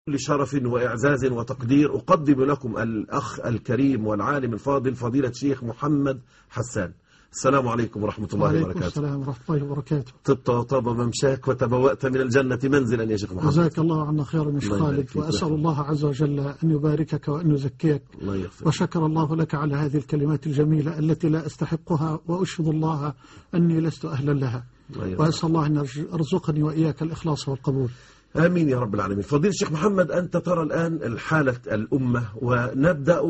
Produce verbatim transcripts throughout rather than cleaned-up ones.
لشرف وإعزاز وتقدير أقدم لكم الأخ الكريم والعالم الفاضل فضيلة الشيخ محمد حسان. السلام عليكم ورحمة الله وبركاته. وعليكم السلام ورحمة الله وبركاته. طبت وطاب ممشاك وتبوأت من الجنة منزلا يا شيخ محمد. جزاك الله عنا خيرا يا شيخ خالد، وأسأل الله عز وجل أن يباركك وأن يزكيك. الله يغفر. وشكر الله لك على هذه الكلمات الجميلة التي لا أستحقها، وأشهد الله أني لست أهلا لها، وأسأل الله أن يرزقني وإياك الإخلاص والقبول. آمين يا رب العالمين. فضيلة الشيخ محمد، أنت ترى الآن الحالة الأمة، ونبدأ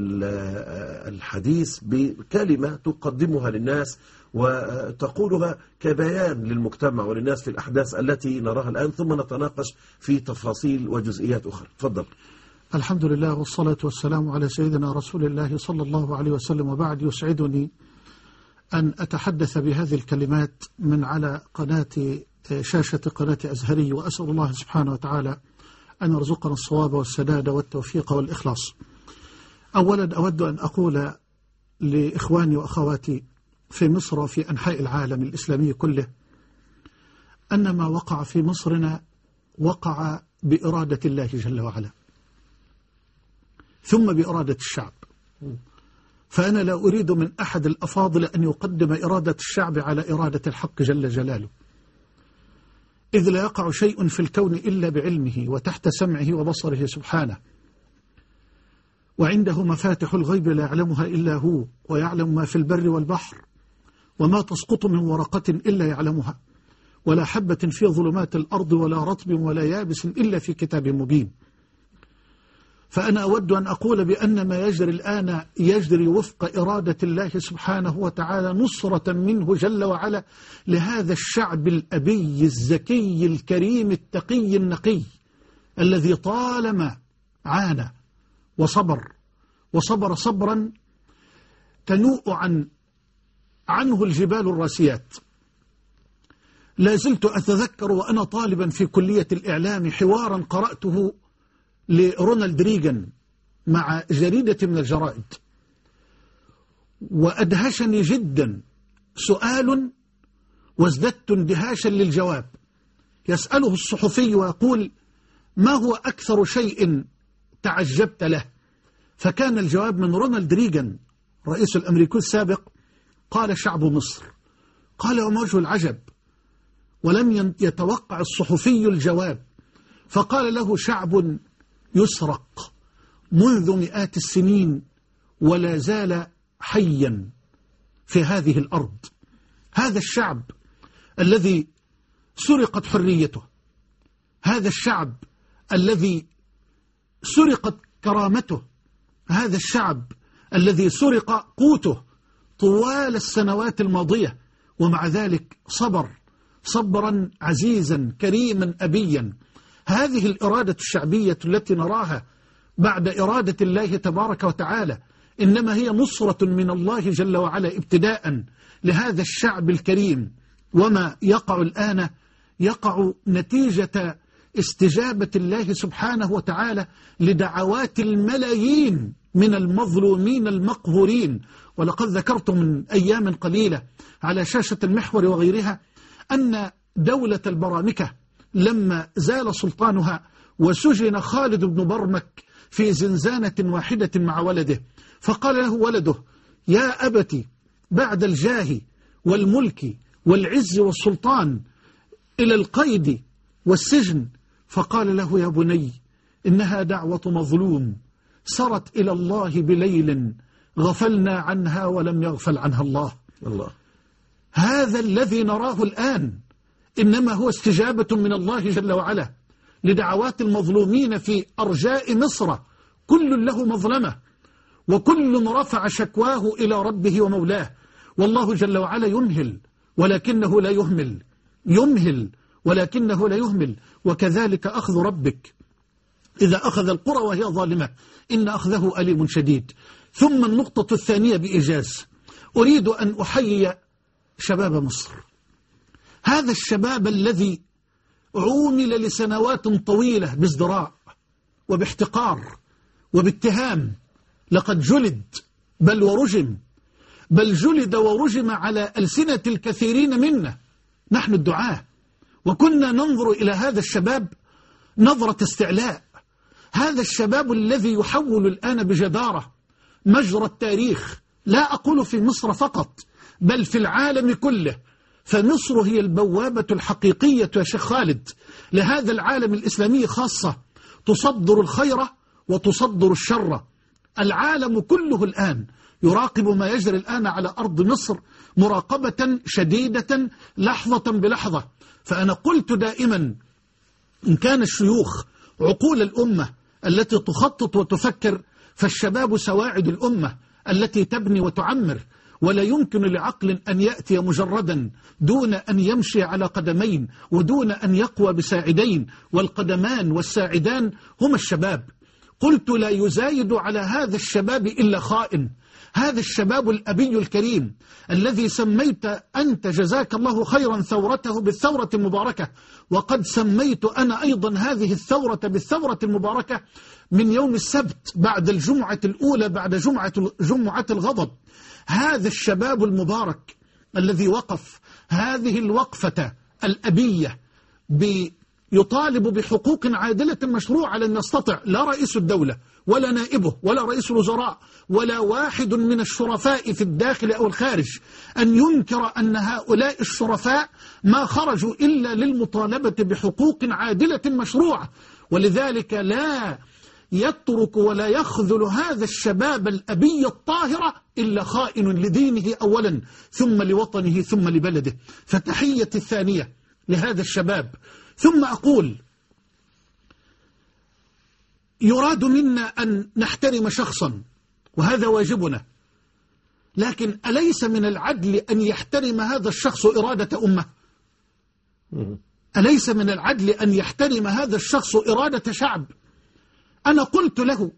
الحديث بكلمة تقدمها للناس وتقولها كبيان للمجتمع وللناس في الأحداث التي نراها الآن، ثم نتناقش في تفاصيل وجزئيات أخرى. تفضل. الحمد لله والصلاة والسلام على سيدنا رسول الله صلى الله عليه وسلم، وبعد. يسعدني أن أتحدث بهذه الكلمات من على قناة شاشة قناة أزهري، وأسأل الله سبحانه وتعالى أن يرزقنا الصواب والسداد والتوفيق والإخلاص. أولا أود أن أقول لإخواني وأخواتي في مصر وفي أنحاء العالم الإسلامي كله أن ما وقع في مصرنا وقع بإرادة الله جل وعلا، ثم بإرادة الشعب. فأنا لا أريد من أحد الأفاضل أن يقدم إرادة الشعب على إرادة الحق جل جلاله، إذ لا يقع شيء في الكون إلا بعلمه وتحت سمعه وبصره سبحانه، وعنده مفاتح الغيب لا يعلمها إلا هو، ويعلم ما في البر والبحر، وما تسقط من ورقة إلا يعلمها، ولا حبة في ظلمات الأرض ولا رطب ولا يابس إلا في كتاب مبين. فأنا أود أن أقول بأن ما يجري الآن يجري وفق إرادة الله سبحانه وتعالى، نصرة منه جل وعلا لهذا الشعب الأبي الزكي الكريم التقي النقي، الذي طالما عانى وصبر وصبر صبرا تنوء عن عنه الجبال الراسيات. لا زلت أتذكر وأنا طالبا في كلية الإعلام حوارا قرأته لرونالد ريغان مع جريدة من الجرائد، وأدهشني جدا سؤال وازددت اندهاشا للجواب. يسأله الصحفي ويقول: ما هو أكثر شيء تعجبت له؟ فكان الجواب من رونالد ريغان رئيس الأمريكي السابق، قال: شعب مصر. قال: وما وجه العجب؟ ولم يتوقع الصحفي الجواب، فقال له: شعب يسرق منذ مئات السنين ولا زال حيا في هذه الأرض. هذا الشعب الذي سرقت حريته، هذا الشعب الذي سرقت كرامته، هذا الشعب الذي سرق قوته طوال السنوات الماضية، ومع ذلك صبر صبرا عزيزا كريما أبيا. هذه الإرادة الشعبية التي نراها بعد إرادة الله تبارك وتعالى إنما هي نصرة من الله جل وعلا ابتداء لهذا الشعب الكريم. وما يقع الآن يقع نتيجة استجابة الله سبحانه وتعالى لدعوات الملايين من المظلومين المقهورين. ولقد ذكرت من أيام قليلة على شاشة المحور وغيرها أن دولة البرامكة لما زال سلطانها وسجن خالد بن برمك في زنزانة واحدة مع ولده، فقال له ولده: يا أبتي، بعد الجاه والملك والعز والسلطان إلى القيد والسجن. فقال له: يا بني، إنها دعوة مظلوم سرت إلى الله بليل غفلنا عنها ولم يغفل عنها الله. الله. هذا الذي نراه الآن إنما هو استجابة من الله جل وعلا لدعوات المظلومين في أرجاء مصر، كل له مظلمة وكل رفع شكواه إلى ربه ومولاه، والله جل وعلا يمهل ولكنه لا يهمل، يمهل ولكنه لا يهمل. وكذلك أخذ ربك إذا أخذ القرى وهي ظالمة إن أخذه أليم شديد. ثم النقطة الثانية بإيجاز أريد أن أحيي شباب مصر، هذا الشباب الذي عومل لسنوات طويلة بازدراء وباحتقار وباتهام، لقد جلد بل ورجم، بل جلد ورجم على ألسنة الكثيرين منا نحن الدعاة، وكنا ننظر إلى هذا الشباب نظرة استعلاء هذا الشباب الذي يحول الآن بجدارة مجرى التاريخ، لا أقول في مصر فقط بل في العالم كله، فمصر هي البوابة الحقيقية يا شيخ خالد لهذا العالم الإسلامي خاصة، تصدر الخير وتصدر الشر. العالم كله الآن يراقب ما يجري الآن على أرض مصر مراقبة شديدة لحظة بلحظة. فأنا قلت دائما إن كان الشيوخ عقول الأمة التي تخطط وتفكر، فالشباب سواعد الأمة التي تبني وتعمر. ولا يمكن لعقل أن يأتي مجردا دون أن يمشي على قدمين ودون أن يقوى بساعدين، والقدمان والساعدان هما الشباب. قلت لا يزايد على هذا الشباب إلا خائن. هذا الشباب الأبي الكريم الذي سميت أنت جزاك الله خيرا ثورته بالثورة المباركة، وقد سميت أنا أيضا هذه الثورة بالثورة المباركة من يوم السبت بعد الجمعة الأولى بعد جمعة, جمعة الغضب. هذا الشباب المبارك الذي وقف هذه الوقفة الأبية يطالب بحقوق عادلة مشروعة لن يستطع لا رئيس الدولة ولا نائبه ولا رئيس الوزراء ولا واحد من الشرفاء في الداخل أو الخارج أن ينكر أن هؤلاء الشرفاء ما خرجوا إلا للمطالبة بحقوق عادلة مشروعة. ولذلك لا يترك ولا يخذل هذا الشباب الأبي الطاهرة إلا خائن لدينه أولا ثم لوطنه ثم لبلده. فتحية الثانية لهذا الشباب. ثم أقول يراد منا أن نحترم شخصا وهذا واجبنا، لكن أليس من العدل أن يحترم هذا الشخص إرادة أمة؟ أليس من العدل أن يحترم هذا الشخص إرادة شعب؟ أنا قلت له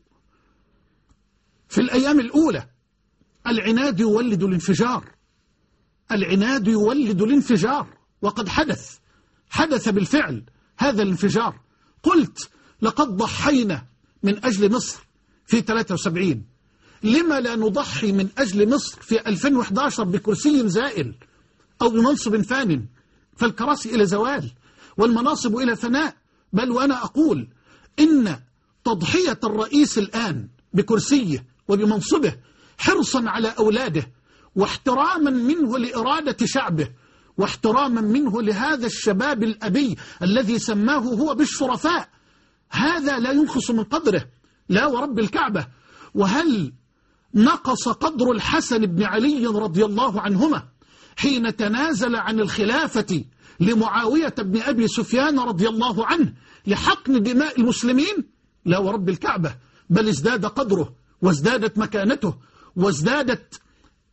في الأيام الأولى العناد يولد الانفجار، العناد يولد الانفجار، وقد حدث حدث بالفعل هذا الانفجار. قلت لقد ضحينا من أجل مصر في ثلاثة وسبعين، لما لا نضحي من أجل مصر في ألفين وإحدى عشر بكرسي زائل أو بمنصب فان؟ فالكراسي إلى زوال والمناصب إلى فناء. بل وأنا أقول إن تضحية الرئيس الآن بكرسيه وبمنصبه حرصا على أولاده واحتراما منه لإرادة شعبه واحتراما منه لهذا الشباب الأبي الذي سماه هو بالشرفاء، هذا لا ينقص من قدره لا ورب الكعبة. وهل نقص قدر الحسن بن علي رضي الله عنهما حين تنازل عن الخلافة لمعاوية بن أبي سفيان رضي الله عنه لحقن دماء المسلمين؟ لا ورب الكعبة، بل ازداد قدره وازدادت مكانته وازدادت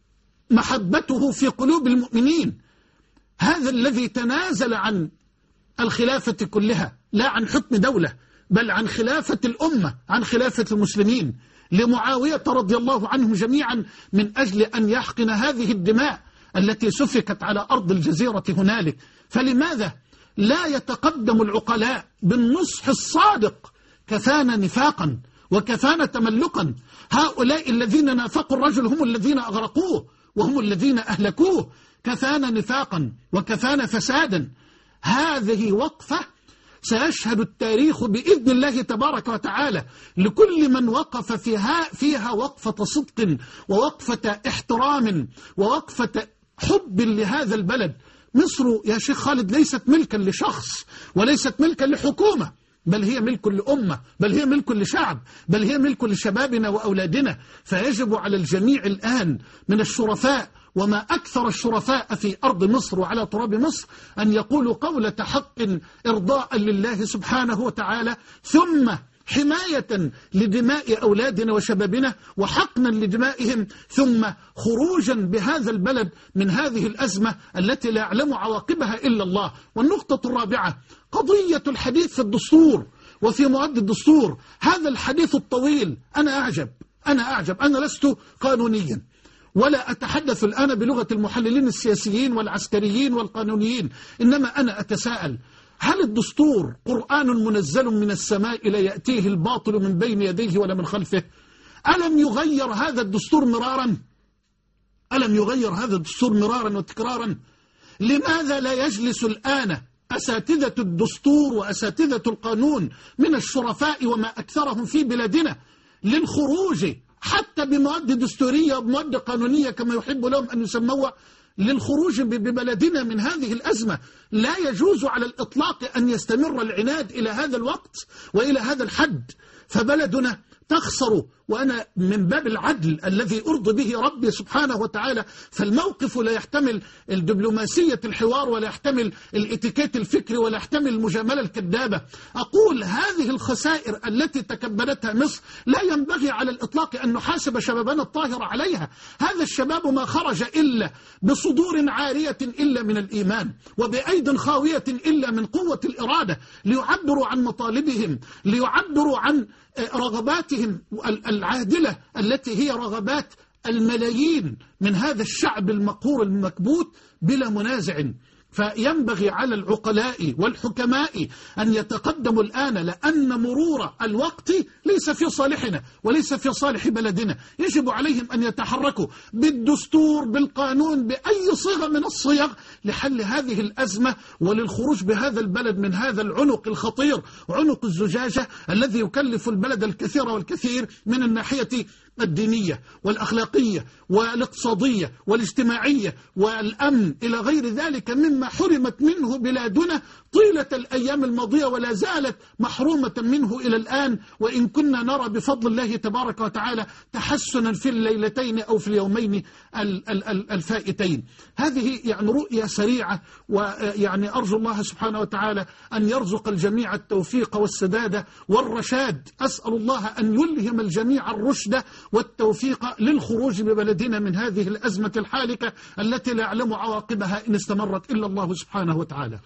محبته في قلوب المؤمنين. هذا الذي تنازل عن الخلافة كلها، لا عن حكم دولة بل عن خلافة الأمة، عن خلافة المسلمين لمعاوية رضي الله عنهم جميعا من أجل أن يحقن هذه الدماء التي سفكت على أرض الجزيرة هنالك. فلماذا لا يتقدم العقلاء بالنصح الصادق؟ كفانا نفاقا وكفانا تملقا. هؤلاء الذين نافقوا الرجل هم الذين أغرقوه وهم الذين أهلكوه. كفانا نفاقا وكفانا فسادا. هذه وقفة سيشهد التاريخ بإذن الله تبارك وتعالى لكل من وقف فيها, فيها وقفة صدق ووقفة احترام ووقفة حب لهذا البلد. مصر يا شيخ خالد ليست ملكا لشخص وليست ملكا لحكومة، بل هي ملك لأمة، بل هي ملك لشعب، بل هي ملك لشبابنا وأولادنا. فيجب على الجميع الآن من الشرفاء، وما أكثر الشرفاء في أرض مصر وعلى تراب مصر، أن يقولوا قولة حق إرضاء لله سبحانه وتعالى، ثم حماية لدماء أولادنا وشبابنا وحقنا لدمائهم، ثم خروجا بهذا البلد من هذه الأزمة التي لا يعلم عواقبها إلا الله. والنقطة الرابعة قضية الحديث في الدستور وفي مواد الدستور. هذا الحديث الطويل أنا أعجب أنا أعجب أنا لست قانونيا ولا أتحدث الآن بلغة المحللين السياسيين والعسكريين والقانونيين، إنما أنا أتساءل: هل الدستور قرآن منزل من السماء لا يأتيه الباطل من بين يديه ولا من خلفه؟ ألم يغير هذا الدستور مرارا؟ ألم يغير هذا الدستور مرارا وتكرارا؟ لماذا لا يجلس الآن أساتذة الدستور وأساتذة القانون من الشرفاء وما أكثرهم في بلادنا للخروج حتى بمواد دستورية وبمواد قانونية كما يحب لهم أن يسموها، للخروج ببلدنا من هذه الأزمة. لا يجوز على الإطلاق أن يستمر العناد إلى هذا الوقت وإلى هذا الحد، فبلدنا تخسر. وأنا من باب العدل الذي أرضي به ربي سبحانه وتعالى، فالموقف لا يحتمل الدبلوماسية الحوار ولا يحتمل الاتيكيت الفكري ولا يحتمل المجاملة الكذابة. أقول هذه الخسائر التي تكبدتها مصر لا ينبغي على الإطلاق أن نحاسب شبابنا الطاهر عليها. هذا الشباب ما خرج إلا بصدور عارية إلا من الإيمان، وبأيد خاوية إلا من قوة الإرادة، ليعبروا عن مطالبهم، ليعبروا عن رغباتهم العادلة التي هي رغبات الملايين من هذا الشعب المقهور المكبوت بلا منازع. فينبغي على العقلاء والحكماء أن يتقدموا الآن، لأن مرور الوقت ليس في صالحنا وليس في صالح بلدنا. يجب عليهم أن يتحركوا بالدستور بالقانون بأي صيغة من الصيغ لحل هذه الأزمة وللخروج بهذا البلد من هذا العنق الخطير، عنق الزجاجة الذي يكلف البلد الكثير والكثير من الناحية الدينية والأخلاقية والاقتصادية والاجتماعية والأمن إلى غير ذلك مما حرمت منه بلادنا طيلة الأيام الماضية ولا زالت محرومة منه إلى الآن، وإن كنا نرى بفضل الله تبارك وتعالى تحسنا في الليلتين أو في اليومين الفائتين. هذه يعني رؤية سريعة، ويعني أرجو الله سبحانه وتعالى أن يرزق الجميع التوفيق والسداد والرشاد. أسأل الله أن يلهم الجميع الرشد والتوفيق للخروج ببلدنا من هذه الأزمة الحالكة التي لا يعلم عواقبها إن استمرت إلا الله سبحانه وتعالى.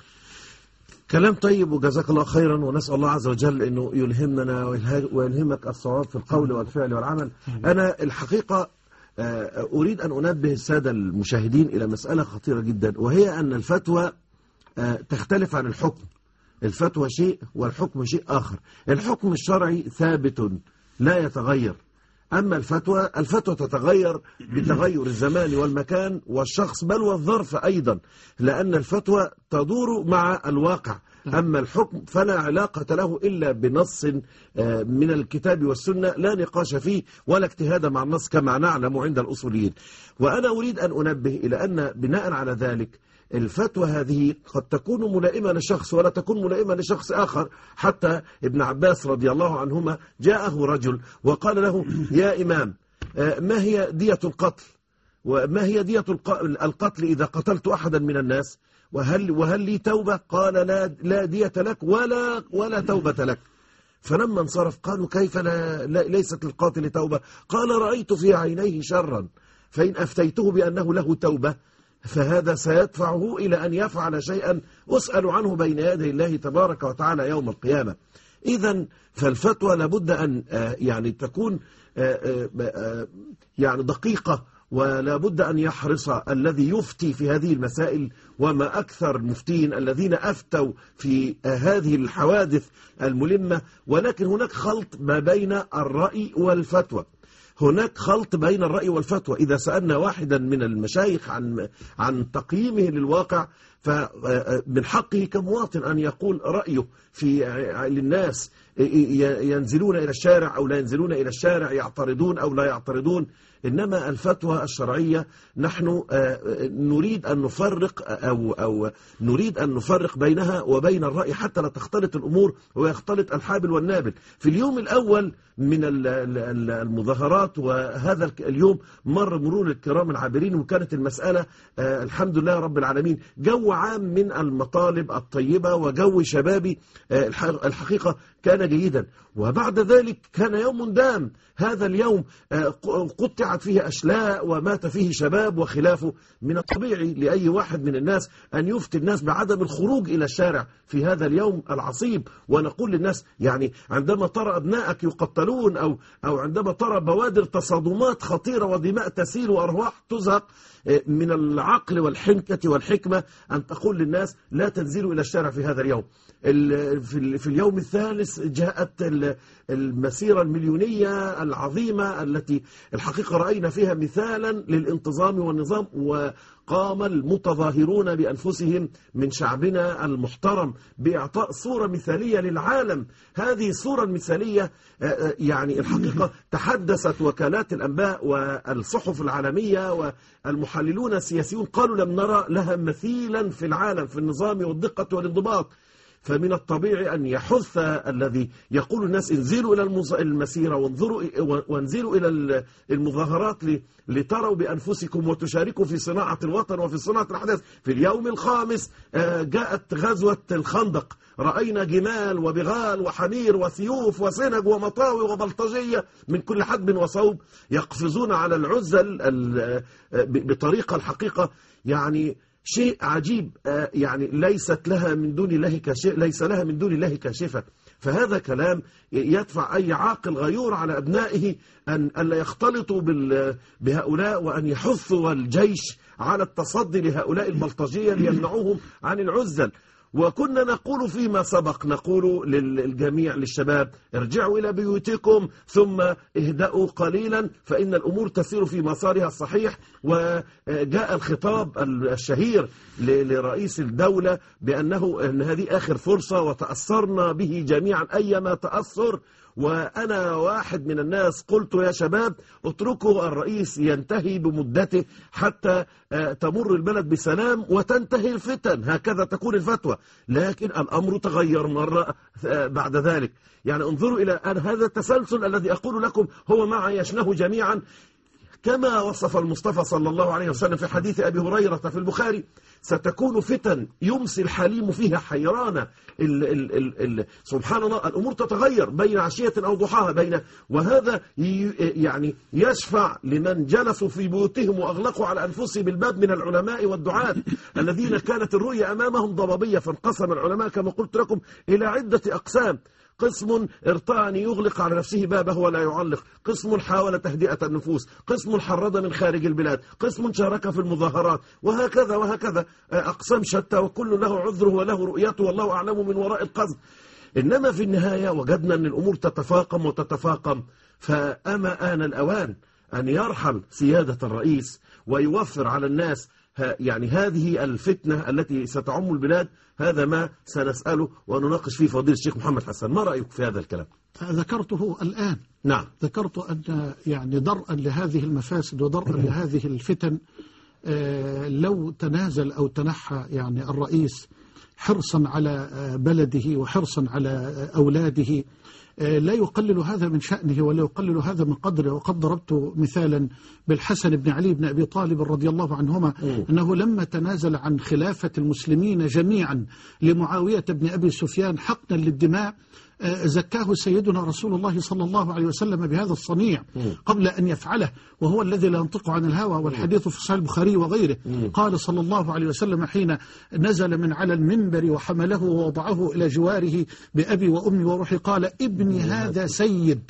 كلام طيب وجزاك الله خيرا، ونسأل الله عز وجل أنه يلهمنا ويلهمك الصواب في القول والفعل والعمل. أنا الحقيقة أريد أن أنبه السادة المشاهدين إلى مسألة خطيرة جدا، وهي أن الفتوى تختلف عن الحكم. الفتوى شيء والحكم شيء آخر. الحكم الشرعي ثابت لا يتغير، أما الفتوى الفتوى تتغير بتغير الزمان والمكان والشخص بل والظرف أيضا، لأن الفتوى تدور مع الواقع. أما الحكم فلا علاقة له إلا بنص من الكتاب والسنة لا نقاش فيه ولا اجتهاد مع النص كما نعلم عند الأصوليين. وأنا أريد أن أنبه إلى أن بناء على ذلك الفتوى هذه قد تكون ملائمة لشخص ولا تكون ملائمة لشخص آخر. حتى ابن عباس رضي الله عنهما جاءه رجل وقال له: يا إمام، ما هي دية القتل؟ وما هي دية القتل إذا قتلت أحدا من الناس؟ وهل, وهل لي توبة؟ قال: لا, لا دية لك ولا, ولا توبة لك. فلما انصرف قالوا: كيف لا, لا ليست للقاتل توبة؟ قال: رأيت في عينيه شرا، فإن أفتيته بأنه له توبة فهذا سيدفعه إلى أن يفعل شيئا أسأل عنه بين يدي الله تبارك وتعالى يوم القيامة. إذن فالفتوى لابد أن يعني تكون يعني دقيقة، ولا بد أن يحرص الذي يفتي في هذه المسائل، وما أكثر المفتين الذين أفتوا في هذه الحوادث الملمة. ولكن هناك خلط ما بين الرأي والفتوى، هناك خلط بين الرأي والفتوى. إذا سألنا واحدا من المشايخ عن عن تقييمه للواقع، فمن حقه كمواطن أن يقول رأيه في للناس ينزلون إلى الشارع أو لا ينزلون إلى الشارع، يعترضون أو لا يعترضون. إنما الفتوى الشرعية نحن نريد أن نفرق أو أو نريد أن نفرق بينها وبين الرأي حتى لا تختلط الأمور ويختلط الحابل والنابل. في اليوم الأول من المظاهرات، وهذا اليوم مر مرور الكرام العابرين، وكانت المسألة الحمد لله رب العالمين جو عام من المطالب الطيبة وجو شبابي الحقيقة كان جيدا. وبعد ذلك كان يوم دام، هذا اليوم قطعت فيه أشلاء ومات فيه شباب وخلافه. من الطبيعي لأي واحد من الناس أن يفتي الناس بعدم الخروج إلى الشارع في هذا اليوم العصيب، ونقول للناس يعني عندما ترى أبنائك يقتلون أو أو عندما ترى بوادر تصادمات خطيرة ودماء تسيل وأرواح تزهق، من العقل والحنكة والحكمة أن تقول للناس لا تنزلوا إلى الشارع في هذا اليوم. في اليوم الثالث الخامس جاءت المسيرة المليونية العظيمة التي الحقيقة رأينا فيها مثالا للانتظام والنظام، وقام المتظاهرون بأنفسهم من شعبنا المحترم بإعطاء صورة مثالية للعالم. هذه الصورة المثالية يعني الحقيقة تحدثت وكالات الأنباء والصحف العالمية والمحللون السياسيون قالوا لم نرى لها مثيلا في العالم في النظام والدقة والانضباط. فمن الطبيعي أن يحث الذي يقول الناس انزلوا إلى المسيرة وانظروا وانزلوا إلى المظاهرات لتروا بأنفسكم وتشاركوا في صناعة الوطن وفي صناعة الأحداث. في اليوم الخامس جاءت غزوة الخندق، رأينا جمال وبغال وحمير وسيوف وسنج ومطاوي وبلطجية من كل حدب وصوب يقفزون على العزل بطريقة الحقيقة يعني شيء عجيب، يعني ليست لها من دون الله كاشفة، ليس لها من دون الله كاشفة. فهذا كلام يدفع أي عاقل غيور على أبنائه أن ألا يختلطوا بهؤلاء، وأن يحثوا الجيش على التصدي لهؤلاء البلطجية ليمنعوهم عن العزل. وكنا نقول فيما سبق، نقول للجميع للشباب ارجعوا إلى بيوتكم ثم اهدأوا قليلا فإن الأمور تسير في مسارها الصحيح. وجاء الخطاب الشهير لرئيس الدولة بأنه أن هذه آخر فرصة وتأثرنا به جميعا أيما تأثر. وأنا واحد من الناس قلت يا شباب اتركوا الرئيس ينتهي بمدته حتى تمر البلد بسلام وتنتهي الفتن، هكذا تكون الفتوى. لكن الأمر تغير مرة بعد ذلك. يعني انظروا إلى أن هذا التسلسل الذي أقول لكم هو ما عايشناه جميعا، كما وصف المصطفى صلى الله عليه وسلم في حديث أبي هريرة في البخاري: ستكون فتن يمسي الحليم فيها حيرانا. ال ال ال ال سبحان الله، الأمور تتغير بين عشية أو ضحاها بين وهذا يعني يشفع لمن جلسوا في بيوتهم وأغلقوا على أنفسهم الباب من العلماء والدعاة الذين كانت الرؤية أمامهم ضبابية. فانقسم العلماء كما قلت لكم إلى عدة أقسام: قسم ارتأى أن يغلق على نفسه بابه ولا يعلق، قسم حاول تهدئة النفوس، قسم حرض من خارج البلاد، قسم شارك في المظاهرات، وهكذا وهكذا أقسام شتى، وكل له عذره وله رؤيته والله أعلم من وراء القصد. إنما في النهاية وجدنا أن الأمور تتفاقم وتتفاقم. فأما آن الأوان أن يرحل سيادة الرئيس ويوفر على الناس يعني هذه الفتنة التي ستعم البلاد. هذا ما سنسأله ونناقش فيه فضيلة الشيخ محمد حسن. ما رأيك في هذا الكلام؟ ذكرته الآن. نعم، ذكرت أن يعني درءا لهذه المفاسد ودرءا لهذه الفتن لو تنازل أو تنحى يعني الرئيس حرصا على بلده وحرصا على أولاده لا يقلل هذا من شأنه ولا يقلل هذا من قدره. وقد ضربت مثالا بالحسن بن علي بن أبي طالب رضي الله عنهما أنه لما تنازل عن خلافة المسلمين جميعا لمعاوية بن أبي سفيان حقنا للدماء زكاه سيدنا رسول الله صلى الله عليه وسلم بهذا الصنيع قبل أن يفعله، وهو الذي لا ينطق عن الهوى، والحديث في صحيح البخاري وغيره. قال صلى الله عليه وسلم حين نزل من على المنبر وحمله ووضعه إلى جواره بأبي وأمي وروحي قال: ابني هذا سيد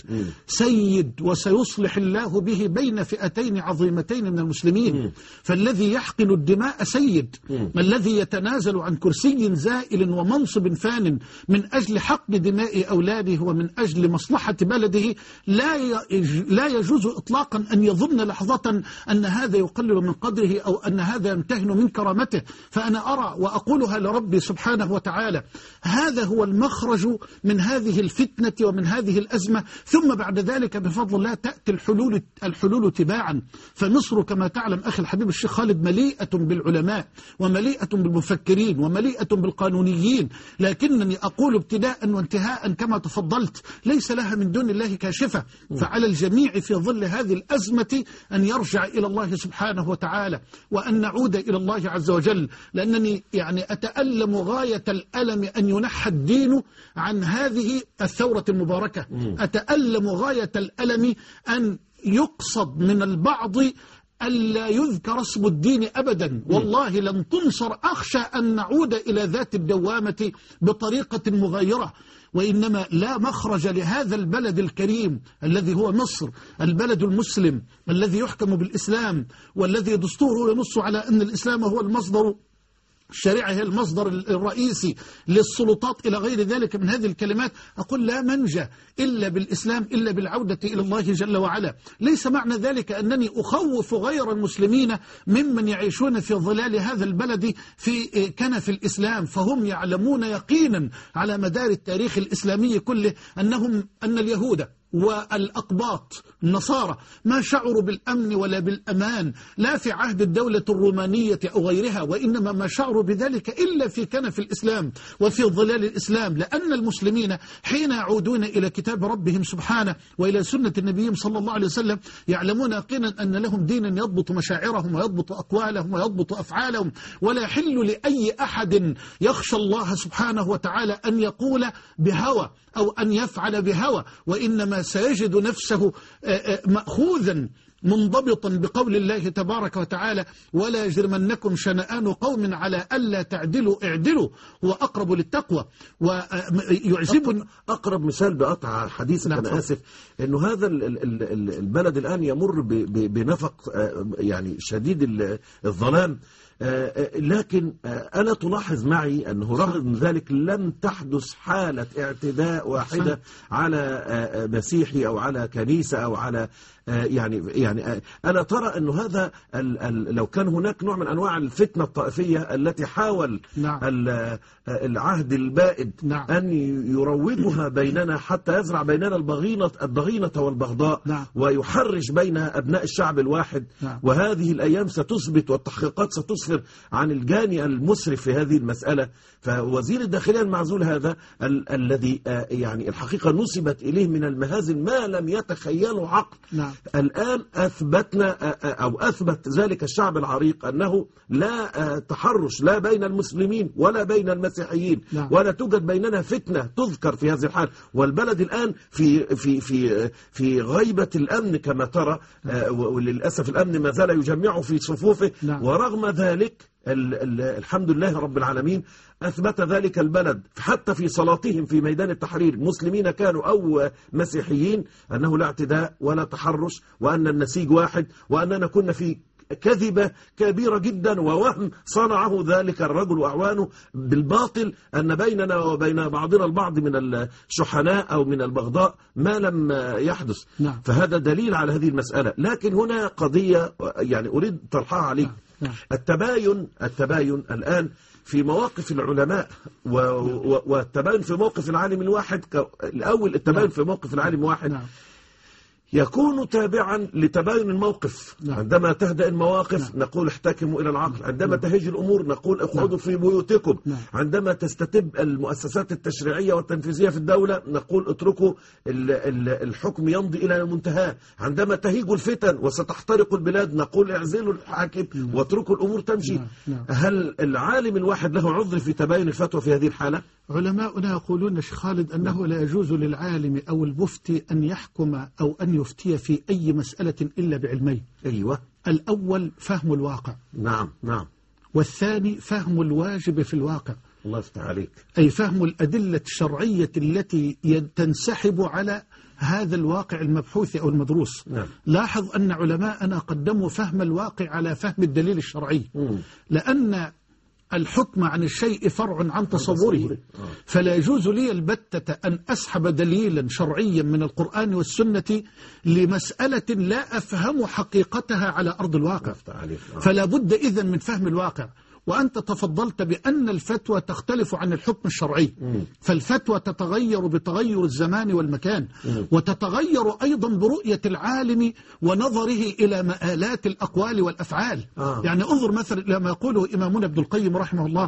سيد وسيصلح الله به بين فئتين عظيمتين من المسلمين. فالذي يحقن الدماء سيد، الذي يتنازل عن كرسي زائل ومنصب فان من أجل حقن دماء أولاده ومن أجل مصلحة بلده لا لا يجوز إطلاقا أن يظن لحظة أن هذا يقلل من قدره أو أن هذا يمتهن من كرامته. فأنا أرى وأقولها لربي سبحانه وتعالى: هذا هو المخرج من هذه الفتنة ومن هذه الأزمة، ثم بعد ذلك بفضل الله تأتي الحلول الحلول تباعا. فمصر كما تعلم أخي الحبيب الشيخ خالد مليئة بالعلماء ومليئة بالمفكرين ومليئة بالقانونيين، لكنني أقول ابتداء وانتهاء كما تفضلت ليس لها من دون الله كاشفة. فعلى الجميع في ظل هذه الأزمة أن يرجع إلى الله سبحانه وتعالى وأن نعود إلى الله عز وجل، لأنني يعني أتألم غاية الألم أن ينحى الدين عن هذه الثورة المباركة. أتألم غاية الألم أن يقصد من البعض ألا يذكر اسم الدين أبدا. والله لن تنصر. أخشى أن نعود إلى ذات الدوامة بطريقة مغايرة، وإنما لا مخرج لهذا البلد الكريم الذي هو مصر، البلد المسلم الذي يحكم بالإسلام والذي دستوره ينص على أن الإسلام هو المصدر الشريعة هي المصدر الرئيسي للسلطات إلى غير ذلك من هذه الكلمات، أقول لا منجى إلا بالإسلام، إلا بالعودة إلى الله جل وعلا. ليس معنى ذلك أنني أخوف غير المسلمين ممن يعيشون في ظلال هذا البلد في كنف الإسلام، فهم يعلمون يقينا على مدار التاريخ الإسلامي كله أنهم أن اليهود والأقباط النصارى ما شعروا بالأمن ولا بالأمان لا في عهد الدولة الرومانية أو غيرها، وإنما ما شعروا بذلك إلا في كنف الإسلام وفي ظلال الإسلام، لأن المسلمين حين يعودون إلى كتاب ربهم سبحانه وإلى سنة النبي صلى الله عليه وسلم يعلمون يقينا أن لهم دينا يضبط مشاعرهم ويضبط أقوالهم ويضبط أفعالهم، ولا يحل لأي أحد يخشى الله سبحانه وتعالى أن يقول بهوى أو أن يفعل بهوى، وإنما سيجد نفسه مأخوذا منضبطا بقول الله تبارك وتعالى: ولا يجرمنكم شنآن قوم على ألا تعدلوا اعدلوا هو أقرب للتقوى. ويعجبني أقرب مثال بقطع حديثك، نعم. أنا آسف، أنه هذا البلد الآن يمر بنفق يعني شديد الظلام، لكن ألا تلاحظ معي أنه رغم ذلك لم تحدث حالة اعتداء واحدة على مسيحي أو على كنيسة أو على يعني يعني ألا ترى أنه هذا لو كان هناك نوع من أنواع الفتنة الطائفية التي حاول نعم. العهد البائد نعم. أن يروجها بيننا حتى يزرع بيننا الضغينة الضغينة والبغضاء، نعم. ويحرش بين أبناء الشعب الواحد، نعم. وهذه الأيام ستثبت والتحقيقات ستسفر عن الجاني المسرف في هذه المسألة. فوزير الداخلية المعزول هذا ال الذي يعني الحقيقة نسبت إليه من المهازل ما لم يتخيله عقل، نعم. الآن أثبتنا أو أثبت ذلك الشعب العريق أنه لا تحرش لا بين المسلمين ولا بين المسيحيين، نعم. ولا توجد بيننا فتنة تذكر في هذه الحال، والبلد الآن في في في في غيبة الأمن كما ترى، وللأسف الأمن ما زال يجمعه في صفوفه، نعم. ورغم ذلك ال ال الحمد لله رب العالمين أثبت ذلك البلد حتى في صلاتهم في ميدان التحرير، مسلمين كانوا أو مسيحيين، أنه لا اعتداء ولا تحرش، وأن النسيج واحد، وأننا كنا في كذبة كبيرة جدا ووهم صنعه ذلك الرجل وأعوانه بالباطل، أن بيننا وبين بعضنا البعض من الشحناء أو من البغضاء ما لم يحدث. نعم. فهذا دليل على هذه المسألة. لكن هنا قضية يعني أريد طرحها عليك. نعم. نعم. التباين التباين الآن في مواقف العلماء و... و... والتباين في موقف العالم الواحد ك... الأول التباين نعم. في موقف العالم الواحد نعم. يكون تابعا لتباين الموقف. نعم. عندما تهدأ المواقف نعم. نقول احتكموا إلى العقل، عندما نعم. تهج الأمور نقول اقعدوا نعم. في بيوتكم، نعم. عندما تستتب المؤسسات التشريعية والتنفيذية في الدولة نقول اتركوا ال... ال... الحكم يمضي إلى منتهى، عندما تهيج الفتن وستحترق البلاد نقول اعزلوا الحاكم نعم. واتركوا الأمور تمشي. نعم. نعم. هل العالم الواحد له عذر في تباين الفتوى في هذه الحالة؟ علماؤنا يقولون شيخ خالد أنه لا يجوز للعالم أو المفتي أن يحكم أو أن يفتي في أي مسألة إلا بعلمين. أيوة. الأول فهم الواقع. نعم نعم. والثاني فهم الواجب في الواقع. الله يفتح عليك. أي فهم الأدلة الشرعية التي تنسحب على هذا الواقع المبحوث أو المدروس. نعم. لاحظ أن علماءنا قدموا فهم الواقع على فهم الدليل الشرعي، مم. لأن الحكم عن الشيء فرع عن تصوره، فلا يجوز لي البتة أن أسحب دليلا شرعيا من القرآن والسنة لمسألة لا أفهم حقيقتها على أرض الواقع، فلا بد إذن من فهم الواقع. وأنت تفضلت بأن الفتوى تختلف عن الحكم الشرعي، فالفتوى تتغير بتغير الزمان والمكان، وتتغير أيضا برؤية العالم ونظره إلى مآلات الأقوال والأفعال. آه. يعني انظر مثلا لما يقوله إمامنا ابن القيم رحمه الله،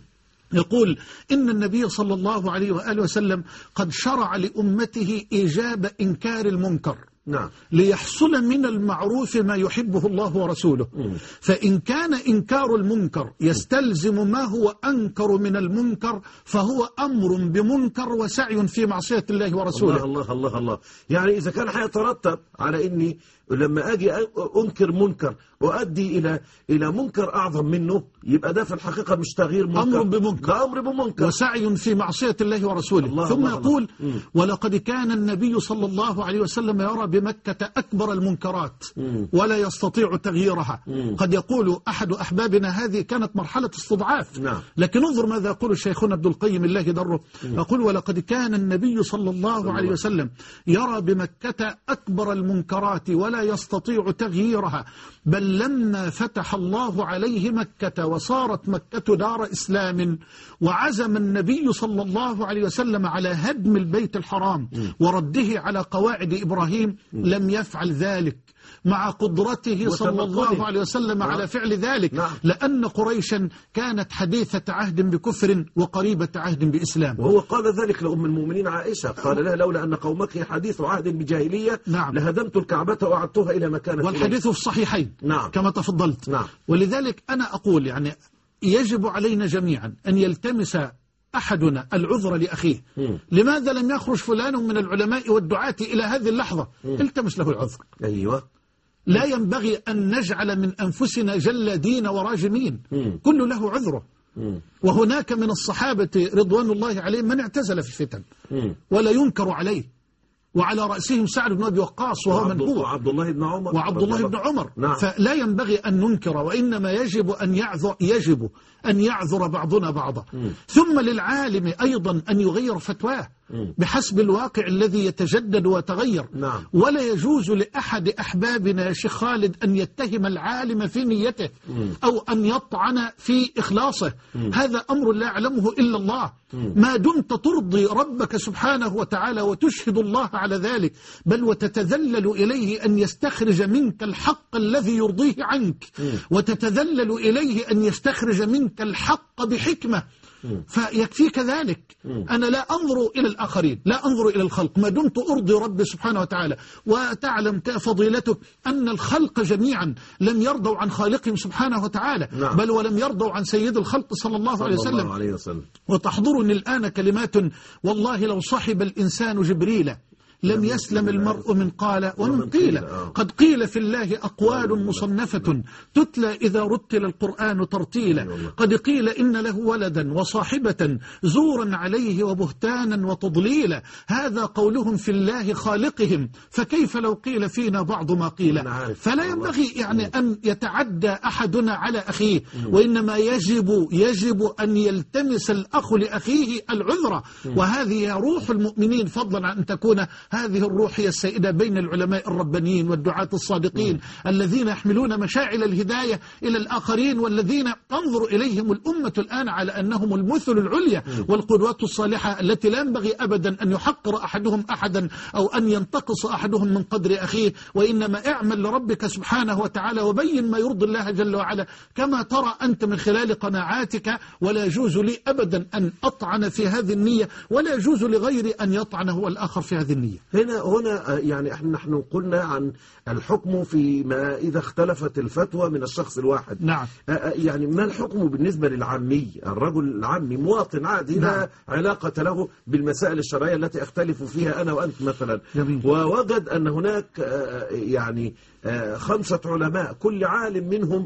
يقول إن النبي صلى الله عليه وآله وسلم قد شرع لأمته إيجاب إنكار المنكر. نعم. ليحصل من المعروف ما يحبه الله ورسوله. مم. فإن كان إنكار المنكر يستلزم ما هو أنكر من المنكر فهو أمر بمنكر وسعي في معصية الله ورسوله. الله الله الله الله. يعني إذا كان حيترتب على إني لما أجي أنكر منكر وأدي إلى إلى منكر أعظم منه، يبقى ده في الحقيقة مش تغيير منكر، أمر بمنكر، ده أمر بمنكر وسعي في معصية الله ورسوله. الله ثم الله يقول الله. ولقد كان النبي صلى الله عليه وسلم يرى بمكة أكبر المنكرات مم. ولا يستطيع تغييرها. مم. قد يقول أحد أحبابنا هذه كانت مرحلة استضعاف، نعم. لكن انظر ماذا يقول شيخنا عبد القيم الله دره، يقول: ولقد كان النبي صلى الله عليه وسلم يرى بمكة أكبر المنكرات ولا يستطيع تغييرها، بل لما فتح الله عليه مكة وصارت مكة دار إسلام وعزم النبي صلى الله عليه وسلم على هدم البيت الحرام ورده على قواعد إبراهيم لم يفعل ذلك مع قدرته صلى الله عليه وسلم نعم. على فعل ذلك نعم. لأن قريشا كانت حديثة عهد بكفر وقريبة عهد بإسلام. وهو قال ذلك لأم المؤمنين عائشة، قال لها: لولا أن قومك حديث عهد بجاهلية نعم. لهدمت الكعبة وأعدتها إلى مكانها. والحديث في الصحيحين نعم. كما تفضلت نعم. ولذلك أنا أقول يعني يجب علينا جميعا أن يلتمس أحدنا العذر لأخيه. م. لماذا لم يخرج فلان من العلماء والدعاة إلى هذه اللحظة؟ م. التمس له العذر. أيوة. لا ينبغي أن نجعل من أنفسنا جلادين وراجمين. م. كل له عذره. م. وهناك من الصحابة رضوان الله عليهم من اعتزل في الفتن م. ولا ينكر عليه، وعلى رأسهم سعد بن أبي وقاص وهو من هو وعبد الله بن عمر وعبد الله بن عمر نعم. فلا ينبغي أن ننكر، وإنما يجب أن يعذر يجب أن يعذر بعضنا بعضا. م. ثم للعالم أيضا أن يغير فتواه م. بحسب الواقع الذي يتجدد ويتغير نعم. ولا يجوز لأحد أحبابنا يا شيخ خالد أن يتهم العالم في نيته م. أو أن يطعن في إخلاصه. م. هذا أمر لا يعلمه إلا الله. م. ما دمت ترضي ربك سبحانه وتعالى وتشهد الله على ذلك، بل وتتذلل إليه أن يستخرج منك الحق الذي يرضيه عنك م. وتتذلل إليه أن يستخرج منك الحق بحكمة، فيكفيك ذلك. أنا لا أنظر إلى الآخرين، لا أنظر إلى الخلق، ما دمت أرضي ربي سبحانه وتعالى. وتعلم فضيلتك أن الخلق جميعا لم يرضوا عن خالقهم سبحانه وتعالى نعم. بل ولم يرضوا عن سيد الخلق صلى الله, صلى عليه, وسلم. الله عليه وسلم. وتحضرني الآن كلمات والله لو صحب الإنسان جبريل لم يسلم المرء من قال ومن قيل. قد قيل في الله أقوال مصنفة تتلى إذا رتل القرآن ترتيلا. قد قيل إن له ولدا وصاحبة زورا عليه وبهتانا وتضليلا. هذا قولهم في الله خالقهم، فكيف لو قيل فينا بعض ما قيل. فلا ينبغي يعني أن يتعدى أحدنا على أخيه، وإنما يجب يجب أن يلتمس الأخ لأخيه العذر. وهذه روح المؤمنين، فضلا عن أن تكون هذه الروح هي السائدة بين العلماء الربانيين والدعاة الصادقين م. الذين يحملون مشاعل الهداية إلى الآخرين، والذين تنظر إليهم الأمة الآن على أنهم المثل العليا م. والقدوات الصالحة التي لا ينبغي أبدا أن يحقر أحدهم أحدا أو أن ينتقص أحدهم من قدر أخيه، وإنما اعمل لربك سبحانه وتعالى وبين ما يرضي الله جل وعلا كما ترى أنت من خلال قناعاتك. ولا يجوز لي أبدا أن أطعن في هذه النية، ولا يجوز لغيري أن يطعن هو الآخر في هذه النية. هنا هنا يعني احنا نحن قلنا عن الحكم فيما إذا اختلفت الفتوى من الشخص الواحد. نعم. يعني ما الحكم بالنسبة للعامي، الرجل العامي مواطن عادي لا نعم. علاقة له بالمسائل الشرعية التي اختلف فيها أنا وأنت مثلا، جميل. ووجد أن هناك يعني خمسة علماء كل عالم منهم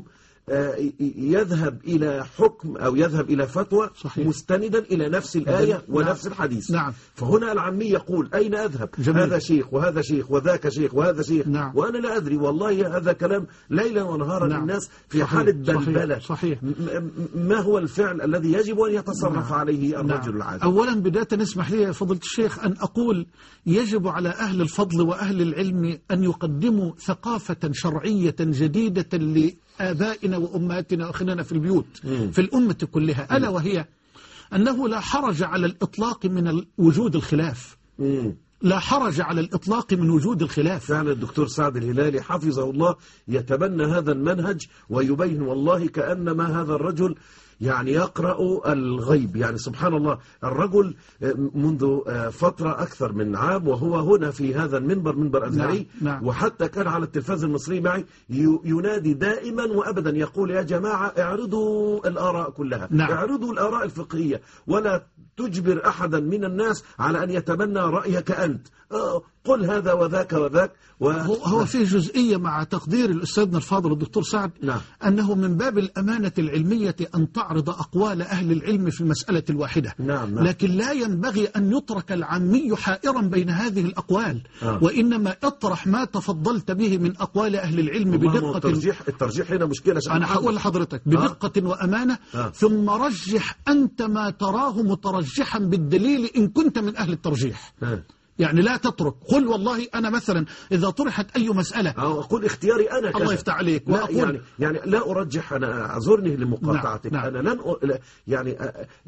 يذهب إلى حكم أو يذهب إلى فتوى صحيح. مستندا إلى نفس الآية نعم. ونفس الحديث نعم. فهنا العامي يقول أين أذهب؟ جميل. هذا شيخ وهذا شيخ وذاك شيخ وهذا شيخ نعم. وأنا لا أدري والله. هذا كلام ليلا ونهارا نعم. الناس في صحيح. حالة بلبلة. صحيح. ما هو الفعل الذي يجب أن يتصرف نعم. عليه الرجل نعم. العادي؟ أولا بداية اسمح لي يا فضيلة الشيخ أن أقول يجب على أهل الفضل وأهل العلم أن يقدموا ثقافة شرعية جديدة لآبائنا وأمهاتنا وأخواننا في البيوت مم. في الأمة كلها، ألا وهي أنه لا حرج على الإطلاق من وجود الخلاف. مم. لا حرج على الإطلاق من وجود الخلاف. فعلا الدكتور سعد الهلالي حفظه الله يتبنى هذا المنهج ويبين والله كأنما هذا الرجل يعني يقرأ الغيب. يعني سبحان الله، الرجل منذ فترة أكثر من عام وهو هنا في هذا المنبر، منبر أزهري نعم. نعم. وحتى كان على التلفاز المصري معي ينادي دائما وأبدا يقول يا جماعة اعرضوا الآراء كلها نعم. اعرضوا الآراء الفقهية ولا تجبر أحدا من الناس على أن يتبنى رأيك أنت. آه قل هذا وذاك وذاك و... هو, هو في جزئية مع تقدير الأستاذنا الفاضل الدكتور سعد، نعم. أنه من باب الأمانة العلمية أن تعرض أقوال أهل العلم في المسألة الواحدة. نعم نعم. لكن لا ينبغي أن يترك العامي حائرا بين هذه الأقوال، آه. وإنما اطرح ما تفضلت به من أقوال أهل العلم بدقة. الترجيح, الترجيح هنا مشكلة. أنا هقول لحضرتك بدقة آه. وأمانة آه. ثم رجح أنت ما تراه مترجحا بالدليل إن كنت من أهل الترجيح. آه. يعني لا تترك، قل والله أنا مثلا إذا طرحت أي مسألة أو أقول اختياري أنا كذا. الله يفتح عليك. لا يعني يعني لا أرجح، أنا أعذرني لمقاطعتك. نعم. نعم. أنا لن أ... يعني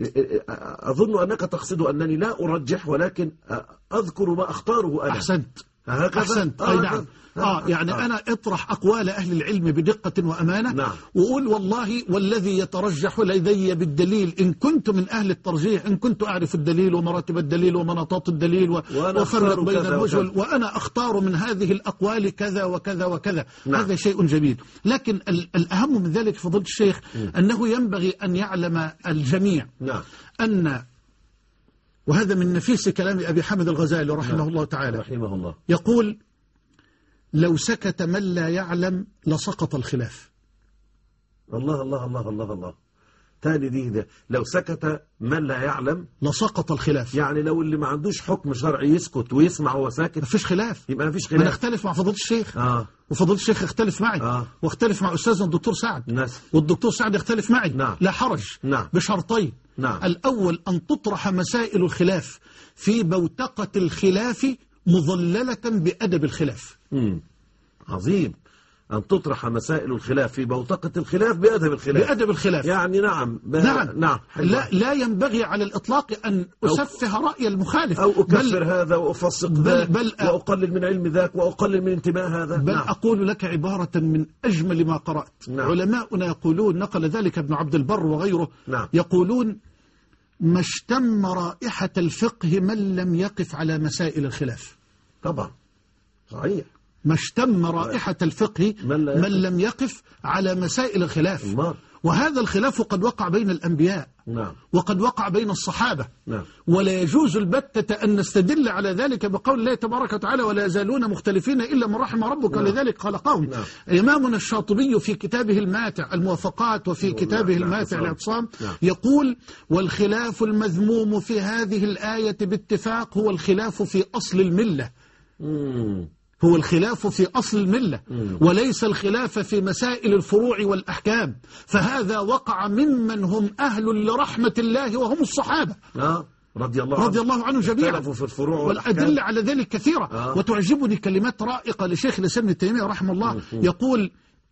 أظن أنك تقصد أنني لا أرجح ولكن أذكر ما أختاره أنا. أحسنت هكذا؟ أحسنت آه أي نعم. آه يعني آه. أنا اطرح أقوال أهل العلم بدقة وأمانة. نعم. وقول والله والذي يترجح لدي بالدليل إن كنت من أهل الترجيح، إن كنت أعرف الدليل ومراتب الدليل ومناطات الدليل وأفرق بين الوجه، وأنا أختار من هذه الأقوال كذا وكذا وكذا. نعم. هذا شيء جميل. لكن الأهم من ذلك فضيلة الشيخ م. أنه ينبغي أن يعلم الجميع نعم. أن، وهذا من نفيس كلام أبي حامد الغزالي رحمه نعم. الله تعالى، رحمه الله، يقول لو سكت من لا يعلم لسقط الخلاف. الله الله الله الله الله. تاني دي ده لو سكت من لا يعلم لسقط الخلاف. يعني لو اللي ما عندوش حكم شرعي يسكت ويسمع وهو ساكت مفيش خلاف، يبقى مفيش خلاف. أنا أختلف مع فضيلة الشيخ آه. وفضيلة الشيخ يختلف معي آه. واختلف مع أستاذنا الدكتور سعد ناس. والدكتور سعد يختلف معي. نعم. لا حرج. نعم. بشرطين. نعم. الأول أن تطرح مسائل الخلاف في بوتقة الخلاف مظللة بأدب الخلاف. امم عظيم. أن تطرح مسائل الخلاف في بوتقة الخلاف بأدب الخلاف. بأدب الخلاف. يعني نعم. ب... نعم. نعم. لا, لا ينبغي على الإطلاق أن أسفه رأي المخالف أو أكفر هذا وأفسق ذاك بل وأقلل من علم ذاك وأقلل من انتماء هذا. بل نعم. أقول لك عبارة من أجمل ما قرأت. نعم. علماؤنا يقولون، نقل ذلك ابن عبد البر وغيره. نعم. يقولون ما اشتم رائحة الفقه من لم يقف على مسائل الخلاف. طبعا صحيح. ما اشتم رائحة الفقه من, من لم يقف على مسائل الخلاف. الله. وهذا الخلاف قد وقع بين الأنبياء. نعم. وقد وقع بين الصحابة. نعم. ولا يجوز البتة أن نستدل على ذلك بقول الله تبارك وتعالى ولا يزالون مختلفين إلا من رحم ربك. نعم. ولذلك خلقهم. نعم. إمامنا الشاطبي في كتابه الماتع الموافقات وفي كتابه نعم. الماتع الاعتصام نعم. يقول والخلاف المذموم في هذه الآية باتفاق هو الخلاف في أصل الملة. مم. هو الخلاف في أصل الملة وليس الخلاف في مسائل الفروع والأحكام، فهذا وقع ممن هم أهل لرحمة الله وهم الصحابة آه. رضي الله رضي الله عنهم جميعا. في الفروع والأدلة على ذلك كثيرة. آه. وتعجبني كلمات رائقة لشيخ الإسلام ابن تيمية رحمه الله. م. يقول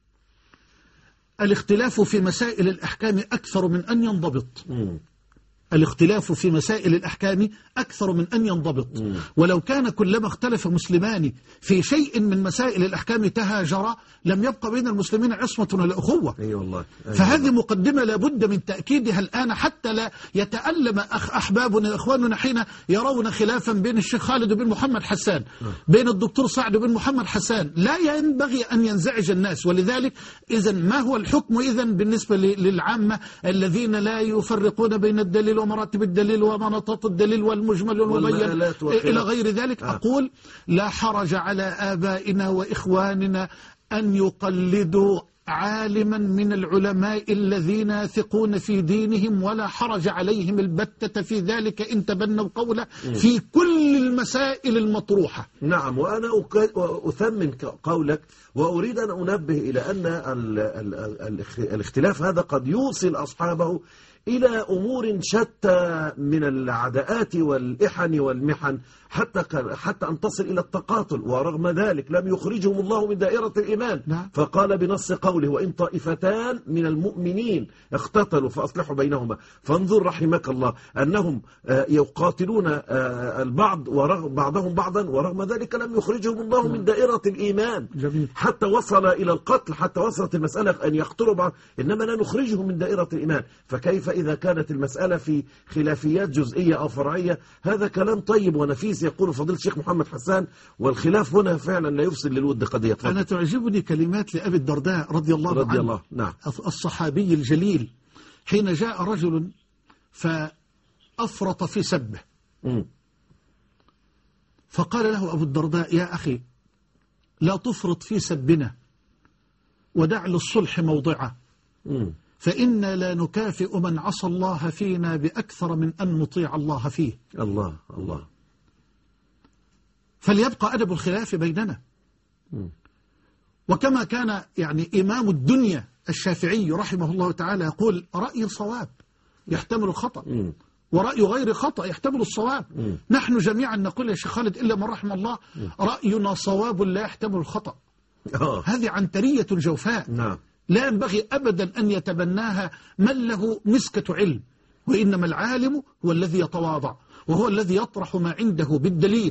الاختلاف في مسائل الأحكام أكثر من أن ينضبط. م. الاختلاف في مسائل الأحكام أكثر من أن ينضبط. مم. ولو كان كلما اختلف مسلمان في شيء من مسائل الأحكام تهاجرا لم يبقى بين المسلمين عصمة ولا أخوة. أي والله. أي فهذه والله. مقدمة لابد من تأكيدها الآن حتى لا يتألم أخ أحبابنا إخواننا حين يرون خلافا بين الشيخ خالد وبين محمد حسان، بين الدكتور سعد وبين محمد حسان. لا ينبغي أن ينزعج الناس. ولذلك إذا ما هو الحكم إذن بالنسبة للعامة الذين لا يفرقون بين الدليل ومراتب الدليل ومناطات الدليل والمجمل والمبين إلى غير ذلك؟ آه. أقول لا حرج على آبائنا وإخواننا أن يقلدوا عالما من العلماء الذين يثقون في دينهم، ولا حرج عليهم البتة في ذلك إن تبنوا قوله في كل المسائل المطروحة. نعم. وأنا أثمن قولك وأريد أن أنبه إلى أن ال ال ال الاختلاف هذا قد يوصل أصحابه إلى أمور شتى من العداءات والإحن والمحن حتى حتى أن تصل إلى التقاتل، ورغم ذلك لم يخرجهم الله من دائرة الإيمان. نعم. فقال بنص قوله وإن طائفتان من المؤمنين اقتتلوا فأصلحوا بينهما. فانظر رحمك الله أنهم يقاتلون البعض بعضهم بعضا ورغم ذلك لم يخرجهم الله من دائرة الإيمان. جميل. حتى وصل إلى القتل، حتى وصلت المسألة أن يقتلوا بعض، إنما لا نخرجهم من دائرة الإيمان. فكيف إذا كانت المسألة في خلافيات جزئية أو فرعية؟ هذا كلام طيب ونفيس يقول فضيلة الشيخ محمد حسان. والخلاف هنا فعلا لا يفسد للود قضية. فضل. أنا تعجبني كلمات لأبي الدرداء رضي الله عنه رضي الله. نعم. الصحابي الجليل حين جاء رجل فأفرط في سبه، م. فقال له أبو الدرداء: يا أخي لا تفرط في سبنا ودع للصلح موضعه، فإنا لا نكافئ من عصى الله فينا بأكثر من أن نطيع الله فيه. الله الله. فليبقى أدب الخلاف بيننا. وكما كان يعني إمام الدنيا الشافعي رحمه الله تعالى يقول: رأي صواب يحتمل الخطأ، ورأي غير خطأ يحتمل الصواب. م. نحن جميعا نقول يا شيخ خالد إلا من رحم الله: م. رأينا صواب لا يحتمل الخطأ. أوه. هذه عنترية جوفاء. نعم. لا ينبغي أبدا أن يتبناها من له مسكة علم، وإنما العالم هو الذي يتواضع، وهو الذي يطرح ما عنده بالدليل.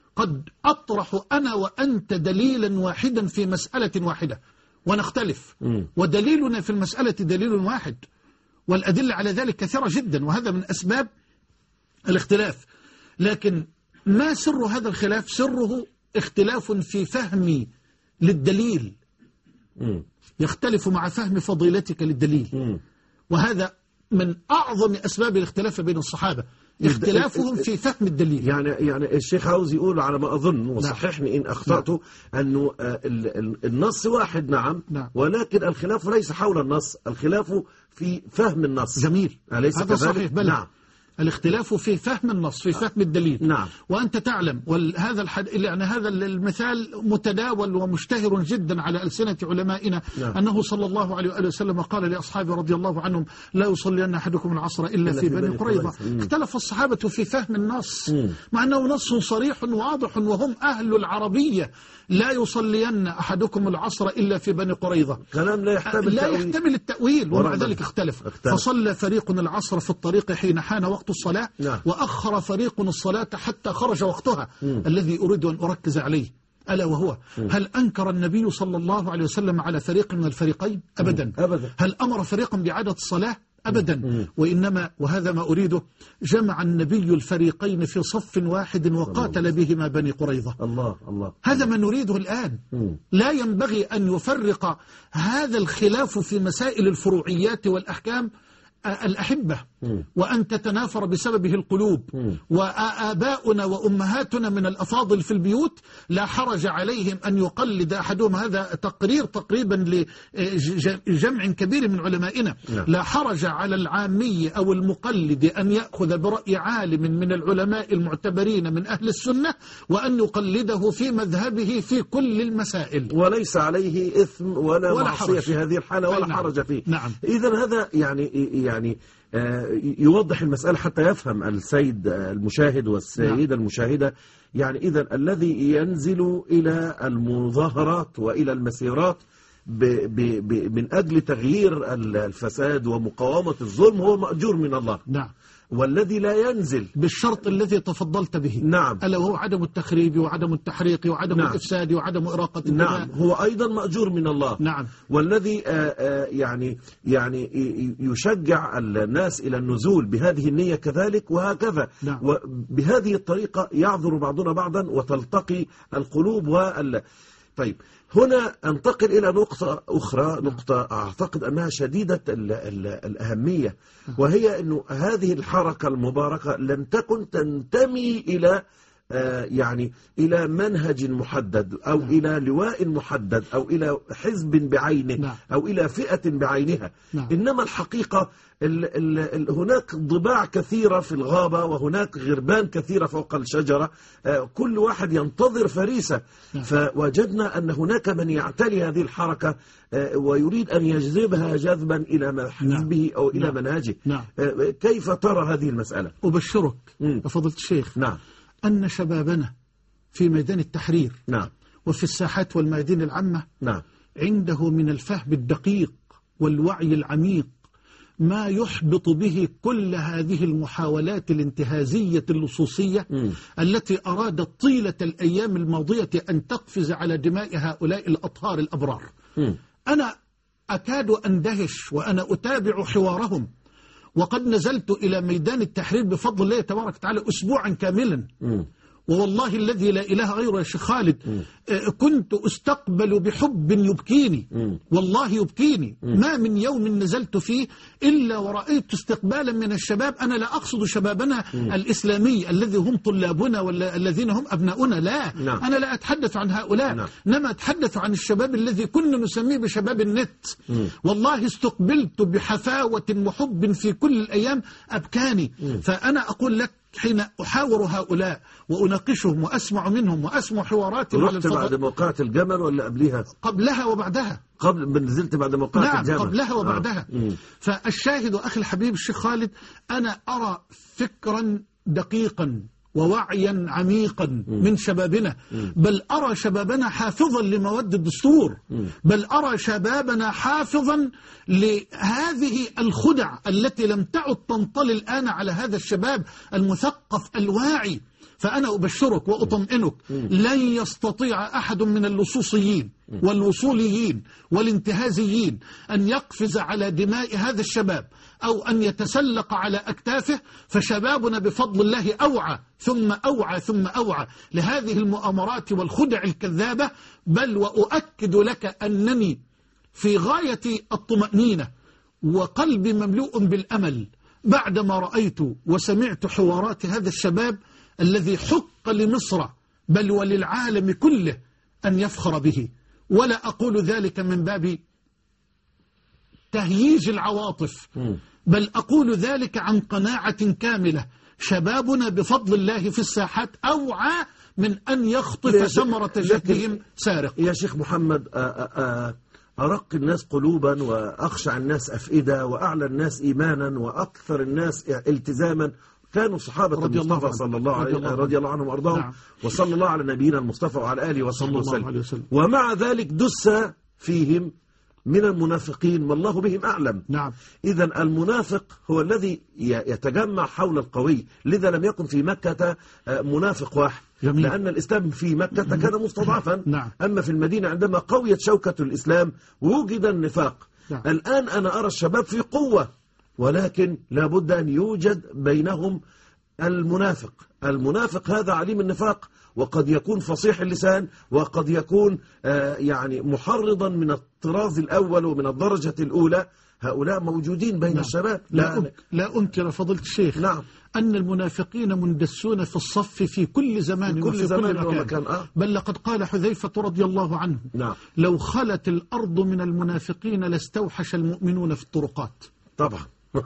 قد أطرح أنا وأنت دليلا واحدا في مسألة واحدة ونختلف، م. ودليلنا في المسألة دليل واحد، والأدلة على ذلك كثيرة جدا، وهذا من أسباب الاختلاف. لكن ما سر هذا الخلاف؟ سره اختلاف في فهمي للدليل، م. يختلف مع فهم فضيلتك للدليل، م. وهذا من أعظم أسباب الاختلاف بين الصحابة، اختلافهم في فهم الدليل. يعني يعني الشيخ عاوز يقول على ما أظن، وصححني إن أخطأت، نعم. أنه النص واحد، نعم. نعم، ولكن الخلاف ليس حول النص، الخلاف في فهم النص. جميل، أليس هذا كذلك؟ صحيح. بل نعم، الاختلاف في فهم النص، في فهم الدليل. نعم. وأنت تعلم، وهذا الحد... يعني هذا المثال متداول ومشتهر جدا على ألسنة علمائنا، نعم. أنه صلى الله عليه وآله وسلم قال لأصحابه رضي الله عنهم: لا يصلين أحدكم العصر إلا في, في بني قريظة. اختلف الصحابة في فهم النص، مم. مع أنه نص صريح واضح، وهم أهل العربية. لا يصلين أحدكم العصر إلا في بني قريظة، كلام لا يحتمل لا التأويل. يحتمل التأويل، ومع ذلك اختلف. اختلف. فصلى فريق العصر في الطريق حين حان وقت الصلاة، نعم. وأخر فريق الصلاة حتى خرج وقتها. مم. الذي أريد أن أركز عليه ألا وهو: مم. هل أنكر النبي صلى الله عليه وسلم على فريق من الفريقين؟ أبدا. أبدا. هل أمر فريقا بإعادة الصلاة؟ أبدا. وإنما، وهذا ما أريده، جمع النبي الفريقين في صف واحد وقاتل بهما بني قريظة. الله الله. هذا ما نريده الآن. مم. لا ينبغي أن يفرق هذا الخلاف في مسائل الفروعيات والأحكام الأحبة، م. وأن تتنافر بسببه القلوب. م. وآباؤنا وأمهاتنا من الأفاضل في البيوت لا حرج عليهم أن يقلد أحدهم، هذا تقرير تقريبا لجمع كبير من علمائنا، م. لا حرج على العامي أو المقلد أن يأخذ برأي عالم من العلماء المعتبرين من أهل السنة وأن يقلده في مذهبه في كل المسائل، وليس عليه إثم ولا, ولا معصية في هذه الحالة، ولا نعم. حرج فيه. نعم. إذن هذا يعني يعني يوضح المسألة حتى يفهم السيد المشاهد والسيدة نعم. المشاهدة. يعني إذن الذي ينزل إلى المظاهرات وإلى المسيرات ب ب ب من أجل تغيير الفساد ومقاومة الظلم هو مأجور من الله. نعم. والذي لا ينزل بالشرط الذي تفضلت به، نعم، ألا وهو عدم التخريب وعدم التحريق وعدم نعم. الإفساد وعدم إراقة الدماء، نعم، هو أيضا مأجور من الله. نعم. والذي آآ آآ يعني يعني يشجع الناس إلى النزول بهذه النية كذلك، وهكذا. نعم. وبهذه الطريقة يعذر بعضنا بعضا وتلتقي القلوب وال طيب، هنا أنتقل إلى نقطة أخرى، نقطة أعتقد أنها شديدة ال ال الأهمية، وهي أنه هذه الحركة المباركة لم تكن تنتمي إلى آه يعني إلى منهج محدد أو نعم. إلى لواء محدد أو إلى حزب بعينه نعم. أو إلى فئة بعينها نعم. إنما الحقيقة ال ال ال هناك ضباع كثيرة في الغابة، وهناك غربان كثيرة فوق الشجرة، آه كل واحد ينتظر فريسة نعم. فوجدنا أن هناك من يعتلي هذه الحركة آه ويريد أن يجذبها جذبا إلى حزبه نعم. أو إلى نعم. منهجه نعم. آه كيف ترى هذه المسألة؟ أبشرك يا فضيلة الشيخ نعم. أن شبابنا في ميدان التحرير نعم. وفي الساحات والميادين العامة نعم. عنده من الفهم الدقيق والوعي العميق ما يحبط به كل هذه المحاولات الانتهازية اللصوصية م. التي أرادت طيلة الأيام الماضية أن تقفز على دماء هؤلاء الأطهار الأبرار. م. أنا أكاد أندهش وأنا أتابع حوارهم، وقد نزلت إلى ميدان التحرير بفضل الله تبارك وتعالى أسبوعا كاملا، م. ووالله الذي لا إله غيره يا شيخ خالد آه كنت أستقبل بحب يبكيني، والله يبكيني. ما من يوم نزلت فيه إلا ورأيت استقبالا من الشباب. أنا لا أقصد شبابنا الإسلامي الذي هم طلابنا والذين هم أبناؤنا، لا. نعم. أنا لا أتحدث عن هؤلاء. نعم. إنما أتحدث عن الشباب الذي كنا نسميه بشباب النت. مم. والله استقبلت بحفاوة وحب في كل الأيام أبكاني. مم. فأنا أقول لك حين أحاور هؤلاء وأناقشهم وأسمع منهم وأسمع حواراتهم على الفضاء. رحت بعد موقعة الجمل ولا قبلها؟ قبلها وبعدها. قبل نزلت بعد موقعة نعم الجمل. قبلها وبعدها. آه. فالشاهد أخي الحبيب الشيخ خالد، أنا أرى فكرا دقيقا ووعيا عميقا م. من شبابنا، م. بل أرى شبابنا حافظا لمواد الدستور، م. بل أرى شبابنا حافظا لهذه الخدع التي لم تعد تنطلي الآن على هذا الشباب المثقف الواعي. فأنا أبشرك وأطمئنك، لن يستطيع أحد من اللصوصيين والوصوليين والانتهازيين أن يقفز على دماء هذا الشباب أو أن يتسلق على أكتافه. فشبابنا بفضل الله أوعى ثم أوعى ثم أوعى لهذه المؤامرات والخدع الكذابة. بل وأؤكد لك أنني في غاية الطمأنينة وقلبي مملوء بالأمل بعدما رأيت وسمعت حوارات هذا الشباب الذي حق لمصر بل وللعالم كله أن يفخر به. ولا أقول ذلك من باب تهييج العواطف، بل أقول ذلك عن قناعة كاملة. شبابنا بفضل الله في الساحات أوعى من أن يخطف ثمرة جهدهم سارق. يا شيخ محمد، أرق الناس قلوبا وأخشع الناس أفئدة وأعلى الناس إيمانا وأكثر الناس التزاما كانوا صحابة المصطفى صلى الله عليه رضي الله عنهم وأرضاهم. نعم. وصلى الله على نبينا المصطفى وعلى آله وصحبه وسلم. ومع ذلك دس فيهم من المنافقين والله بهم أعلم. نعم. إذا المنافق هو الذي يتجمع حول القوي، لذا لم يكن في مكة منافق واحد. جميل. لأن الإسلام في مكة كان مستضعفا. نعم. أما في المدينة عندما قويت شوكة الإسلام وجد النفاق. نعم. الآن أنا أرى الشباب في قوة، ولكن لابد أن يوجد بينهم المنافق. المنافق هذا عليم النفاق، وقد يكون فصيح اللسان، وقد يكون آه يعني محرضا من الطراز الأول ومن الدرجة الأولى. هؤلاء موجودين بين. نعم. الشباب. لا, لا, لا أنكر فضيلة الشيخ. نعم. أن المنافقين مندسون في الصف في كل زمان في كل وفي زمان كل مكان. ومكان. آه. بل لقد قال حذيفة رضي الله عنه. نعم. لو خلت الأرض من المنافقين لاستوحش المؤمنون في الطرقات. طبعا.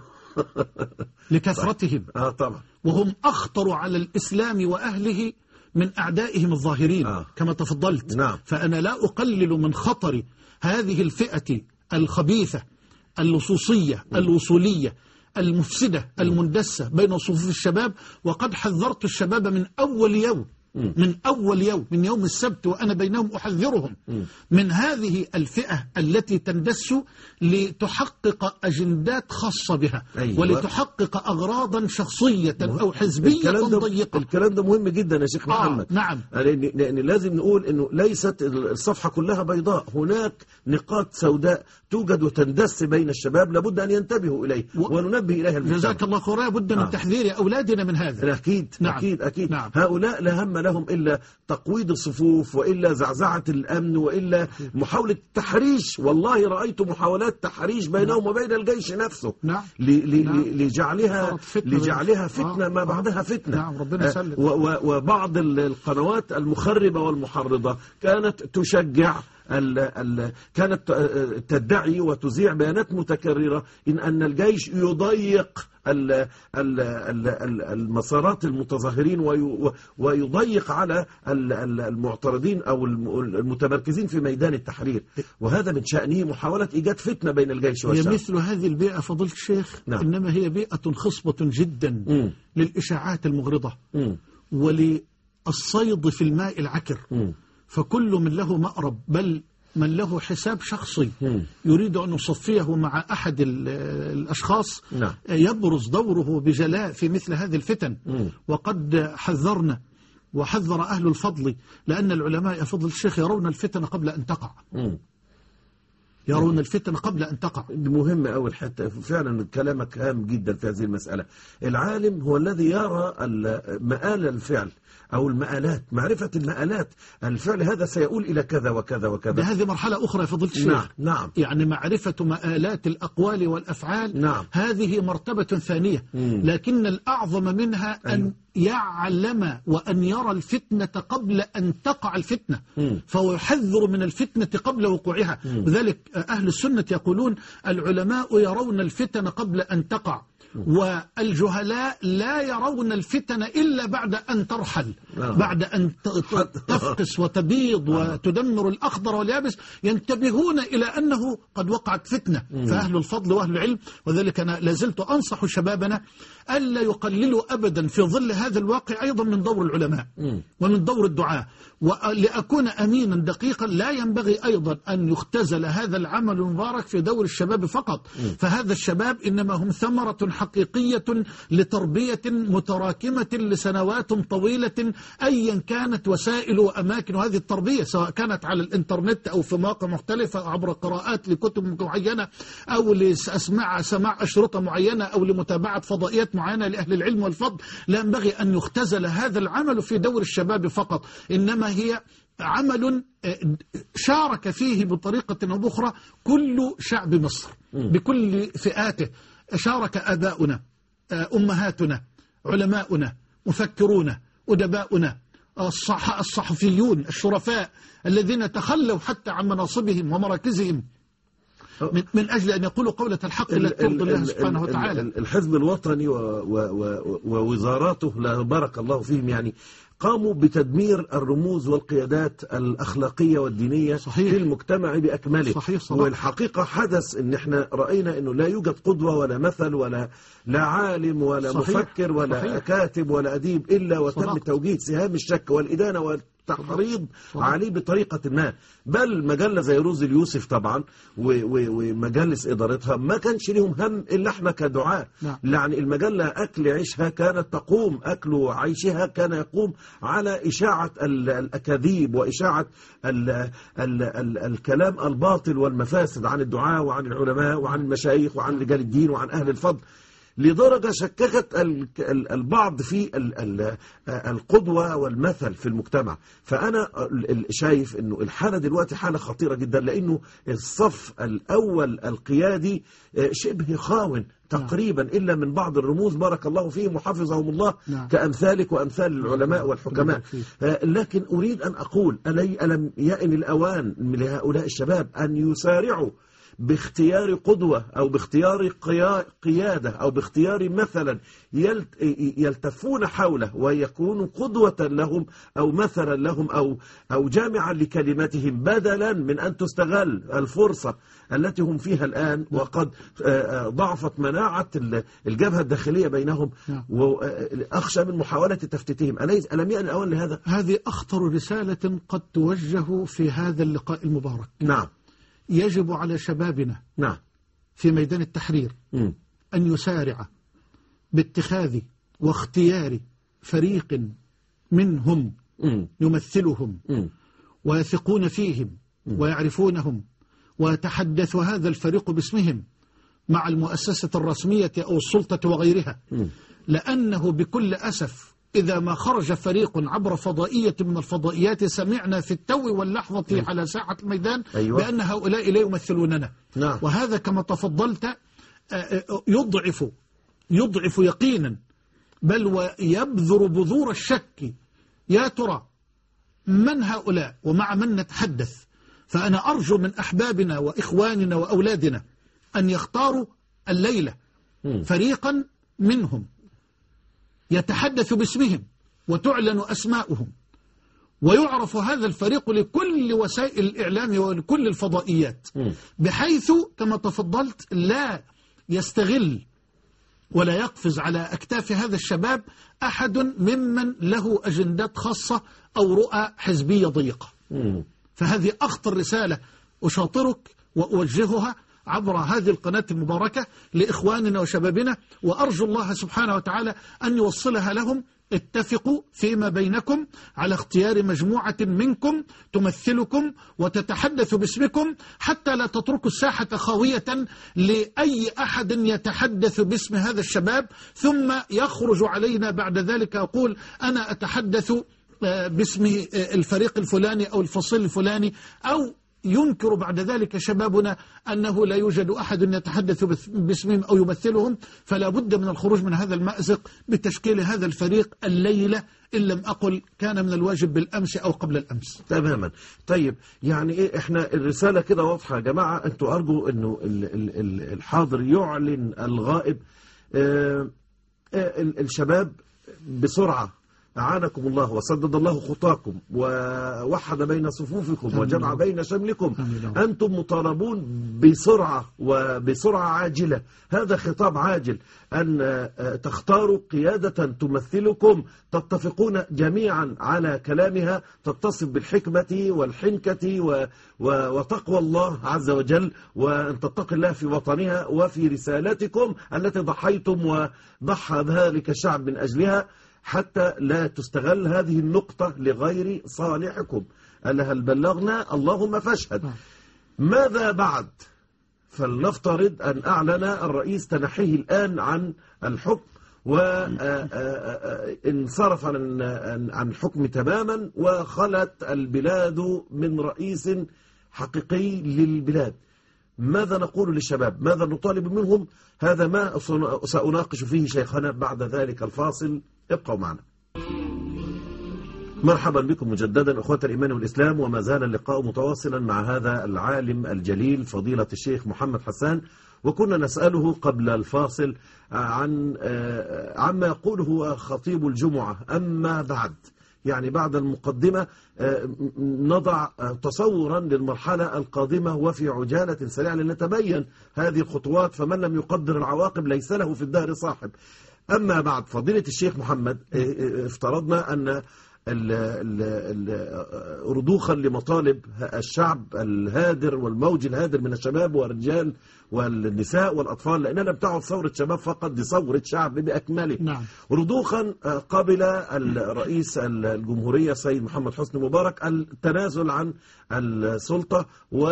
لكثرتهم. آه طبعا. وهم أخطر على الإسلام وأهله من أعدائهم الظاهرين. آه. كما تفضلت. نعم. فأنا لا أقلل من خطر هذه الفئة الخبيثة اللصوصية الوصولية المفسدة المندسة بين صفوف الشباب. وقد حذرت الشباب من أول يوم من أول يوم من يوم السبت وأنا بينهم أحذرهم من هذه الفئة التي تندس لتحقق أجندات خاصة بها. أيوة. ولتحقق أغراضا شخصية أو حزبية ضيقة. الكلام ده مهم جدا يا شيخ محمد. آه نعم. لأن, لأن لازم نقول أنه ليست الصفحة كلها بيضاء، هناك نقاط سوداء توجد وتندس بين الشباب لابد أن ينتبهوا إليه و... وننبه إليها المجتمع. جزاك الله خيرا. بد من آه. تحذير أولادنا من هذا. أكيد. نعم. أكيد أكيد. نعم. هؤلاء لا هم لهم إلا تقويض الصفوف وإلا زعزعة الأمن وإلا محاولة تحريش. والله رأيت محاولات تحريش بينهم وبين الجيش نفسه. نعم. لجعلها فتنة لجعلها فتنة ما بعدها فتنة. نعم. ربنا يسلم. وبعض القنوات المخربة والمحرضة كانت تشجع ال ال كانت تدعي وتذيع بيانات متكررة إن أن الجيش يضيق ال ال ال المسارات المتظاهرين ويضيق على المعترضين أو المتمركزين في ميدان التحرير، وهذا من شأنه محاولة إيجاد فتنة بين الجيش والشعب. هي مثل هذه البيئة فضيلة الشيخ. نعم. إنما هي بيئة خصبة جدا م. للإشاعات المغرضة م. وللصيد في الماء العكر. م. فكل من له مأرب بل من له حساب شخصي يريد أن يصفيه مع أحد الأشخاص. نعم. يبرز دوره بجلاء في مثل هذه الفتن. وقد حذرنا وحذر أهل الفضل، لأن العلماء يا فضل الشيخ يرون الفتن قبل أن تقع. يرون الفتن قبل أن تقع. دي مهمة أول حتة، فعلا كلامك هام جدا في هذه المسألة. العالم هو الذي يرى مآل الفعل أو المآلات، معرفة المآلات، الفعل هذا سيؤول إلى كذا وكذا وكذا. هذه مرحلة أخرى يا فضيلة الشيخ. نعم نعم. يعني معرفة مآلات الأقوال والأفعال، نعم. هذه مرتبة ثانية. مم. لكن الأعظم منها أن أيوه. يعلم وأن يرى الفتنة قبل أن تقع الفتنة. مم. فهو يحذر من الفتنة قبل وقوعها. لذلك أهل السنة يقولون العلماء يرون الفتن قبل أن تقع، والجهلاء لا يرون الفتن إلا بعد أن ترحل. آه. بعد أن تفقس وتبيض آه. وتدمر الأخضر واليابس ينتبهون إلى أنه قد وقعت فتنة. مم. فأهل الفضل وأهل العلم، وذلك أنا لازلت أنصح شبابنا ألا يقللوا أبدا في ظل هذا الواقع أيضا من دور العلماء. مم. ومن دور الدعاء. ولأكون أمينا دقيقا، لا ينبغي أيضا أن يختزل هذا العمل المبارك في دور الشباب فقط. مم. فهذا الشباب إنما هم ثمرة حقيقية لتربية متراكمة لسنوات طويلة، أيا كانت وسائل وأماكن هذه التربية، سواء كانت على الإنترنت أو في مواقع مختلفة أو عبر قراءات لكتب معينة أو لأسماع سماع أشرطة معينة أو لمتابعة فضائيات معينة لأهل العلم والفضل. لا ينبغي أن يختزل هذا العمل في دور الشباب فقط، إنما هي عمل شارك فيه بطريقة أو بأخرى كل شعب مصر بكل فئاته. شارك آباؤنا، أمهاتنا، علماؤنا، مفكرون، أدباؤنا، الصح الصحفيون، الشرفاء الذين تخلوا حتى عن مناصبهم ومراكزهم من, من أجل أن يقولوا قولة الحق التي ترضي الله سبحانه وتعالى. الحزب الوطني ووزاراته لا بارك الله فيهم يعني قاموا بتدمير الرموز والقيادات الأخلاقية والدينية صحيح. في المجتمع بأكمله. صحيح. والحقيقة حدث ان احنا رأينا انه لا يوجد قدوة ولا مثل ولا لا عالم ولا صحيح. مفكر ولا صحيح. كاتب ولا أديب إلا وتم صدق. توجيه سهام الشك والإدانة والتحريض عليه بطريقة ما. بل مجلة زي روز اليوسف طبعا ومجالس إدارتها ما كانش لهم هم إلا احنا كدعاء. نعم. يعني المجلة أكل عيشها كانت تقوم أكل عيشها كان يقوم على إشاعة الأكاذيب وإشاعة ال ال ال الكلام الباطل والمفاسد عن الدعاء وعن العلماء وعن المشايخ وعن رجال الدين وعن أهل الفضل، لدرجة شككت البعض في القدوة والمثل في المجتمع. فأنا شايف أنه الحالة دلوقتي حالة خطيرة جدا، لأنه الصف الأول القيادي شبه خاون تقريبا إلا من بعض الرموز بارك الله فيهم وحفظهم الله كأمثالك وأمثال العلماء والحكماء. لكن أريد أن أقول ألم يأن الأوان لهؤلاء الشباب أن يسارعوا باختيار قدوة أو باختيار قيادة أو باختيار مثلا يلتفون حوله ويكونوا قدوة لهم أو مثلا لهم أو أو جامعا لكلماتهم، بدلا من أن تستغل الفرصة التي هم فيها الآن وقد ضعفت مناعة الجبهة الداخلية بينهم، وأخشى من محاولة تفتيتهم. ألم يأن الأوان لهذا؟ هذه أخطر رسالة قد توجه في هذا اللقاء المبارك. نعم. يجب على شبابنا نعم في ميدان التحرير م. أن يسارع باتخاذ واختيار فريق منهم م. يمثلهم م. ويثقون فيهم م. ويعرفونهم، ويتحدث هذا الفريق باسمهم مع المؤسسة الرسمية أو السلطة وغيرها. م. لأنه بكل أسف إذا ما خرج فريق عبر فضائية من الفضائيات سمعنا في التو واللحظة أيوة. على ساحة الميدان أيوة. بأن هؤلاء لا يمثلوننا. نعم. وهذا كما تفضلت يضعف يضعف يقينا بل ويبذر بذور الشك. يا ترى من هؤلاء ومع من نتحدث؟ فأنا أرجو من أحبابنا وإخواننا وأولادنا أن يختاروا الليلة م. فريقا منهم يتحدث باسمهم وتعلن أسماؤهم، ويعرف هذا الفريق لكل وسائل الإعلام ولكل الفضائيات، بحيث كما تفضلت لا يستغل ولا يقفز على أكتاف هذا الشباب أحد ممن له أجندات خاصة أو رؤى حزبية ضيقة. فهذه أخطر رسالة أشاطرك وأوجهها عبر هذه القناة المباركة لإخواننا وشبابنا، وأرجو الله سبحانه وتعالى أن يوصلها لهم اتفقوا فيما بينكم على اختيار مجموعة منكم تمثلكم وتتحدث باسمكم حتى لا تتركوا الساحة خاوية لأي أحد يتحدث باسم هذا الشباب ثم يخرج علينا بعد ذلك يقول أنا أتحدث باسم الفريق الفلاني أو الفصيل الفلاني، أو ينكر بعد ذلك شبابنا أنه لا يوجد أحد يتحدث باسمهم أو يمثلهم. فلا بد من الخروج من هذا المأزق بتشكيل هذا الفريق الليلة، إن لم أقل كان من الواجب بالأمس أو قبل الأمس. تماما. طيب يعني إيه، إحنا الرسالة كده واضحة يا جماعة. أنتوا أرجو أنه الحاضر يعلن الغائب. آه الشباب بسرعة أعانكم الله وسدد الله خطاكم ووحد بين صفوفكم وجمع بين شملكم. أنتم مطالبون بسرعة وبسرعة عاجلة، هذا خطاب عاجل، أن تختاروا قيادة تمثلكم تتفقون جميعا على كلامها تتصف بالحكمة والحنكة وتقوى الله عز وجل، وأن تتقي الله في وطنها وفي رسالتكم التي ضحيتم وضحى ذلك الشعب من أجلها، حتى لا تستغل هذه النقطة لغير صالحكم. قال هل بلغنا؟ اللهم فاشهد. ماذا بعد؟ فلنفترض أن أعلن الرئيس تنحيه الآن عن الحكم وانصرف عن الحكم تماما وخلت البلاد من رئيس حقيقي للبلاد. ماذا نقول للشباب؟ ماذا نطالب منهم؟ هذا ما سأناقش فيه شيخنا بعد ذلك الفاصل. ابقوا معنا. مرحبا بكم مجددا أخوة الإيمان والإسلام، وما زال اللقاء متواصلا مع هذا العالم الجليل فضيلة الشيخ محمد حسان. وكنا نسأله قبل الفاصل عن عما يقوله خطيب الجمعة. أما بعد، يعني بعد المقدمة نضع تصورا للمرحلة القادمة وفي عجالة سريعة لنتبين هذه الخطوات، فمن لم يقدر العواقب ليس له في الدهر صاحب. أما بعد فضيلة الشيخ محمد، افترضنا أن رضوخا لمطالب الشعب الهادر والموج الهادر من الشباب والرجال والنساء والأطفال، لأننا لم تعد ثورة شباب فقط، دي ثورة شعب بأكمله. نعم. رضوخا قبل الرئيس الجمهورية السيد محمد حسني مبارك التنازل عن السلطة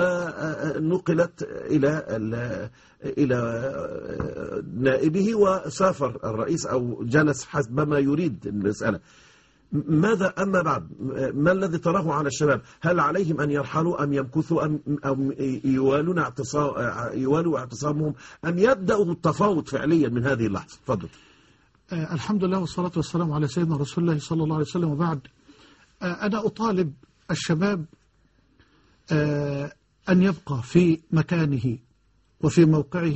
ونقلت إلى إلى نائبه، وسافر الرئيس أو جلس حسب ما يريد المسألة. ماذا أما بعد؟ ما الذي تراه على الشباب؟ هل عليهم أن يرحلوا أم يمكثوا أم, أم يوالون اعتصام يوالوا اعتصامهم أم يبدأوا التفاوض فعليا من هذه اللحظة؟ تفضل. آه الحمد لله والصلاة والسلام على سيدنا رسول الله صلى الله عليه وسلم. وبعد، آه أنا أطالب الشباب آه أن يبقى في مكانه وفي موقعه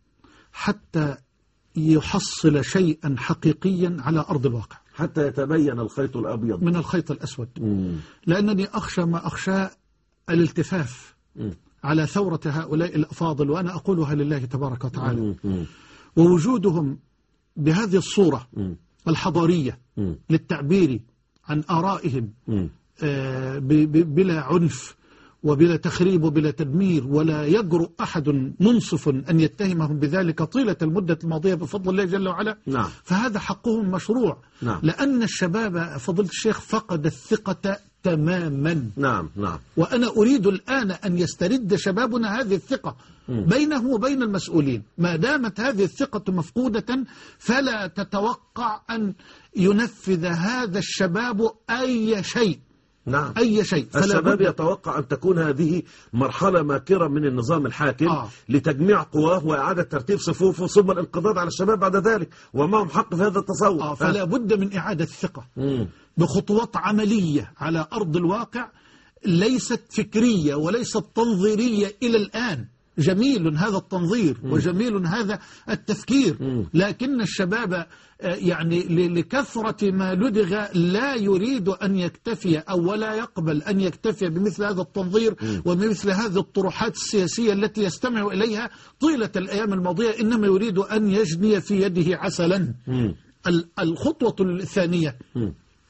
حتى يحصل شيئا حقيقيا على أرض الواقع، حتى يتبين الخيط الأبيض من الخيط الأسود. مم. لأنني أخشى ما أخشى الالتفاف مم. على ثورة هؤلاء الأفاضل، وأنا أقولها لله تبارك وتعالى. مم. ووجودهم بهذه الصورة مم. الحضارية مم. للتعبير عن آرائهم آه بلا عنف وبلا تخريب وبلا تدمير، ولا يجرؤ أحد منصف أن يتهمهم بذلك طيلة المدة الماضية بفضل الله جل وعلا. نعم. فهذا حقهم مشروع. نعم. لأن الشباب فضيلة الشيخ فقد الثقة تماما. نعم نعم. وأنا أريد الآن أن يسترد شبابنا هذه الثقة م. بينه وبين المسؤولين. ما دامت هذه الثقة مفقودة فلا تتوقع أن ينفذ هذا الشباب أي شيء. نعم. أي شيء. الشباب يتوقع أن تكون هذه مرحلة ماكرة من النظام الحاكم آه. لتجميع قواه وإعادة ترتيب صفوفه ثم الانقضاض على الشباب بعد ذلك، ومعهم حق في هذا التصور. آه. فلا بد من إعادة الثقة مم. بخطوات عملية على أرض الواقع، ليست فكرية وليست تنظيرية إلى الآن. جميل هذا التنظير مم. وجميل هذا التفكير، مم. لكن الشباب يعني لكثرة ما لدغ لا يريد أن يكتفي أو ولا يقبل أن يكتفي بمثل هذا التنظير مم. ومثل هذه الطروحات السياسية التي يستمع إليها طيلة الأيام الماضية، إنما يريد أن يجني في يده عسلا. مم. الخطوة الثانية مم.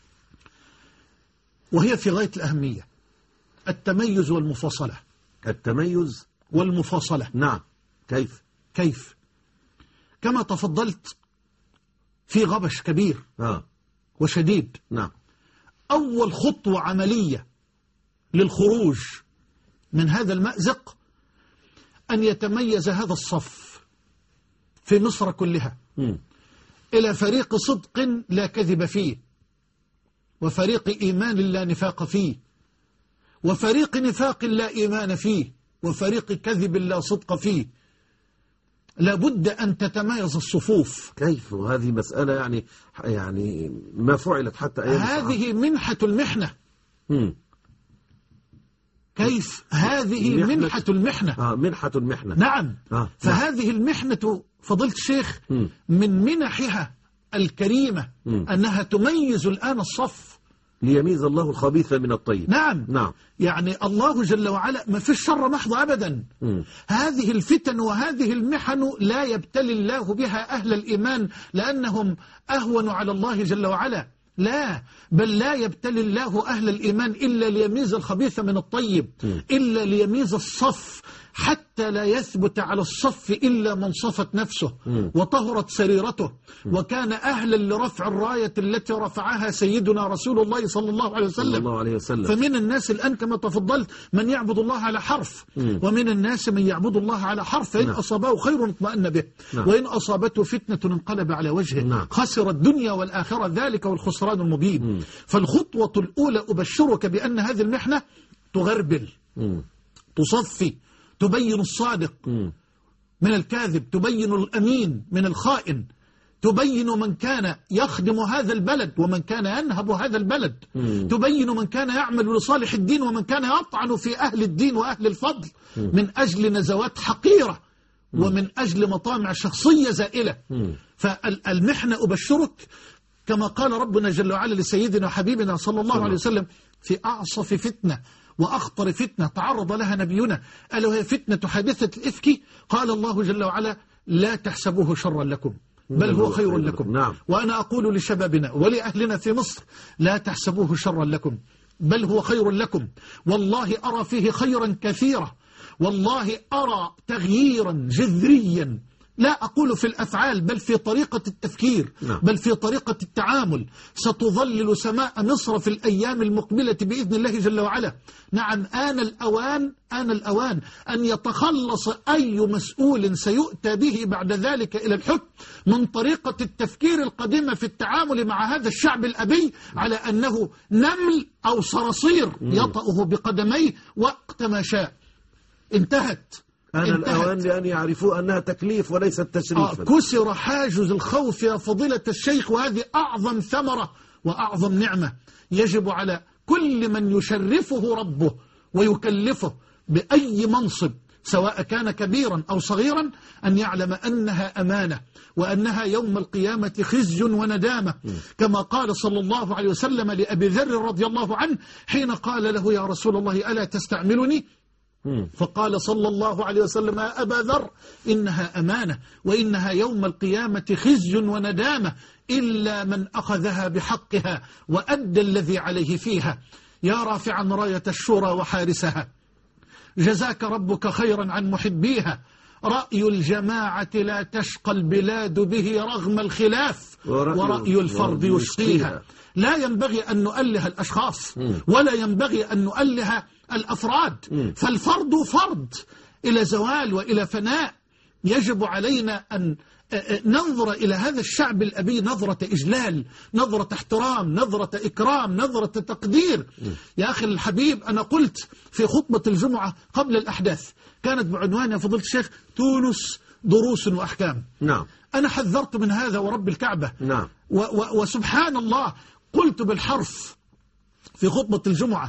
وهي في غاية الأهمية، التميز والمفاصلة. التميز والمفاصلة. نعم. كيف؟ كيف؟ كما تفضلت في غبش كبير آه. وشديد. نعم. أول خطوة عملية للخروج من هذا المأزق أن يتميز هذا الصف في مصر كلها م. إلى فريق صدق لا كذب فيه، وفريق إيمان لا نفاق فيه، وفريق نفاق لا إيمان فيه، وفريق كذب لا صدق فيه. لابد أن تتميز الصفوف. كيف؟ وهذه مسألة يعني يعني ما فعلت حتى أيام هذه منحة المحنة. م. كيف؟ هذه منحة, منحة المحنة. آه منحة المحنة. نعم. آه. فهذه المحنة فضيلة الشيخ م. من منحها الكريمة م. أنها تميز الآن الصف، ليميز الله الخبيث من الطيب. نعم. نعم. يعني الله جل وعلا ما في الشر محض أبدا. م. هذه الفتن وهذه المحن لا يبتلي الله بها أهل الإيمان لأنهم أهون على الله جل وعلا، لا، بل لا يبتلي الله أهل الإيمان إلا ليميز الخبيث من الطيب، م. إلا ليميز الصف، حتى لا يثبت على الصف إلا من صفت نفسه م. وطهرت سريرته م. وكان أهلا لرفع الراية التي رفعها سيدنا رسول الله صلى الله عليه وسلم, صلى الله عليه وسلم. فمن الناس الآن كما تفضلت من يعبد الله على حرف م. ومن الناس من يعبد الله على حرف، فإن نعم. أصابه خير اطمأن به نعم. وإن أصابته فتنة انقلب على وجهه نعم. خسر الدنيا والآخرة، ذلك والخسران المبين. م. فالخطوة الأولى أبشرك بأن هذه المحنة تغربل م. تصفي، تبين الصادق م. من الكاذب، تبين الأمين من الخائن، تبين من كان يخدم هذا البلد ومن كان ينهب هذا البلد م. تبين من كان يعمل لصالح الدين ومن كان يطعن في أهل الدين وأهل الفضل م. من أجل نزوات حقيرة م. ومن أجل مطامع شخصية زائلة. م. فالمحنة أبشرك كما قال ربنا جل وعلا لسيدنا وحبيبنا صلى الله عليه وسلم في أعصف فتنة وأخطر فتنة تعرض لها نبينا، ألا وهي فتنة حادثة الإفك. قال الله جل وعلا لا تحسبوه شرا لكم بل هو خير لكم. نعم. وأنا أقول لشبابنا ولأهلنا في مصر لا تحسبوه شرا لكم بل هو خير لكم، والله أرى فيه خيرا كثيرا، والله أرى تغييرا جذريا، لا أقول في الأفعال بل في طريقة التفكير نعم. بل في طريقة التعامل. ستظلل سماء مصر في الأيام المقبلة بإذن الله جل وعلا. نعم، آن الأوان آن الأوان أن يتخلص أي مسؤول سيؤتى به بعد ذلك إلى الحكم من طريقة التفكير القديمة في التعامل مع هذا الشعب الأبي على أنه نمل أو صراصير يطأه بقدميه وقت ما شاء. انتهت. أنا الأوان لأن يعرفوا أنها تكليف وليست تشريفا. آه كسر حاجز الخوف يا فضيلة الشيخ، وهذه أعظم ثمرة وأعظم نعمة يجب على كل من يشرفه ربه ويكلفه بأي منصب سواء كان كبيرا أو صغيرا أن يعلم أنها أمانة وأنها يوم القيامة خزي وندامة، كما قال صلى الله عليه وسلم لأبي ذر رضي الله عنه حين قال له يا رسول الله ألا تستعملني؟ فقال صلى الله عليه وسلم يا أبا ذر إنها أمانة وإنها يوم القيامة خزي وندامة إلا من أخذها بحقها وأدى الذي عليه فيها. يا رافعا راية الشورى وحارسها جزاك ربك خيرا عن محبيها، رأي الجماعة لا تشقى البلاد به رغم الخلاف ورأي الفرد يشقيها. لا ينبغي أن نؤله الأشخاص ولا ينبغي أن نؤله الأفراد، فالفرد فرد إلى زوال وإلى فناء. يجب علينا أن ننظر إلى هذا الشعب الأبي نظرة إجلال، نظرة احترام، نظرة إكرام، نظرة تقدير. يا أخي الحبيب، أنا قلت في خطبة الجمعة قبل الأحداث كانت بعنوان يا فضيلة الشيخ تونس دروس وأحكام. نعم. أنا حذرت من هذا ورب الكعبة. نعم. و و وسبحان الله قلت بالحرف في خطبة الجمعة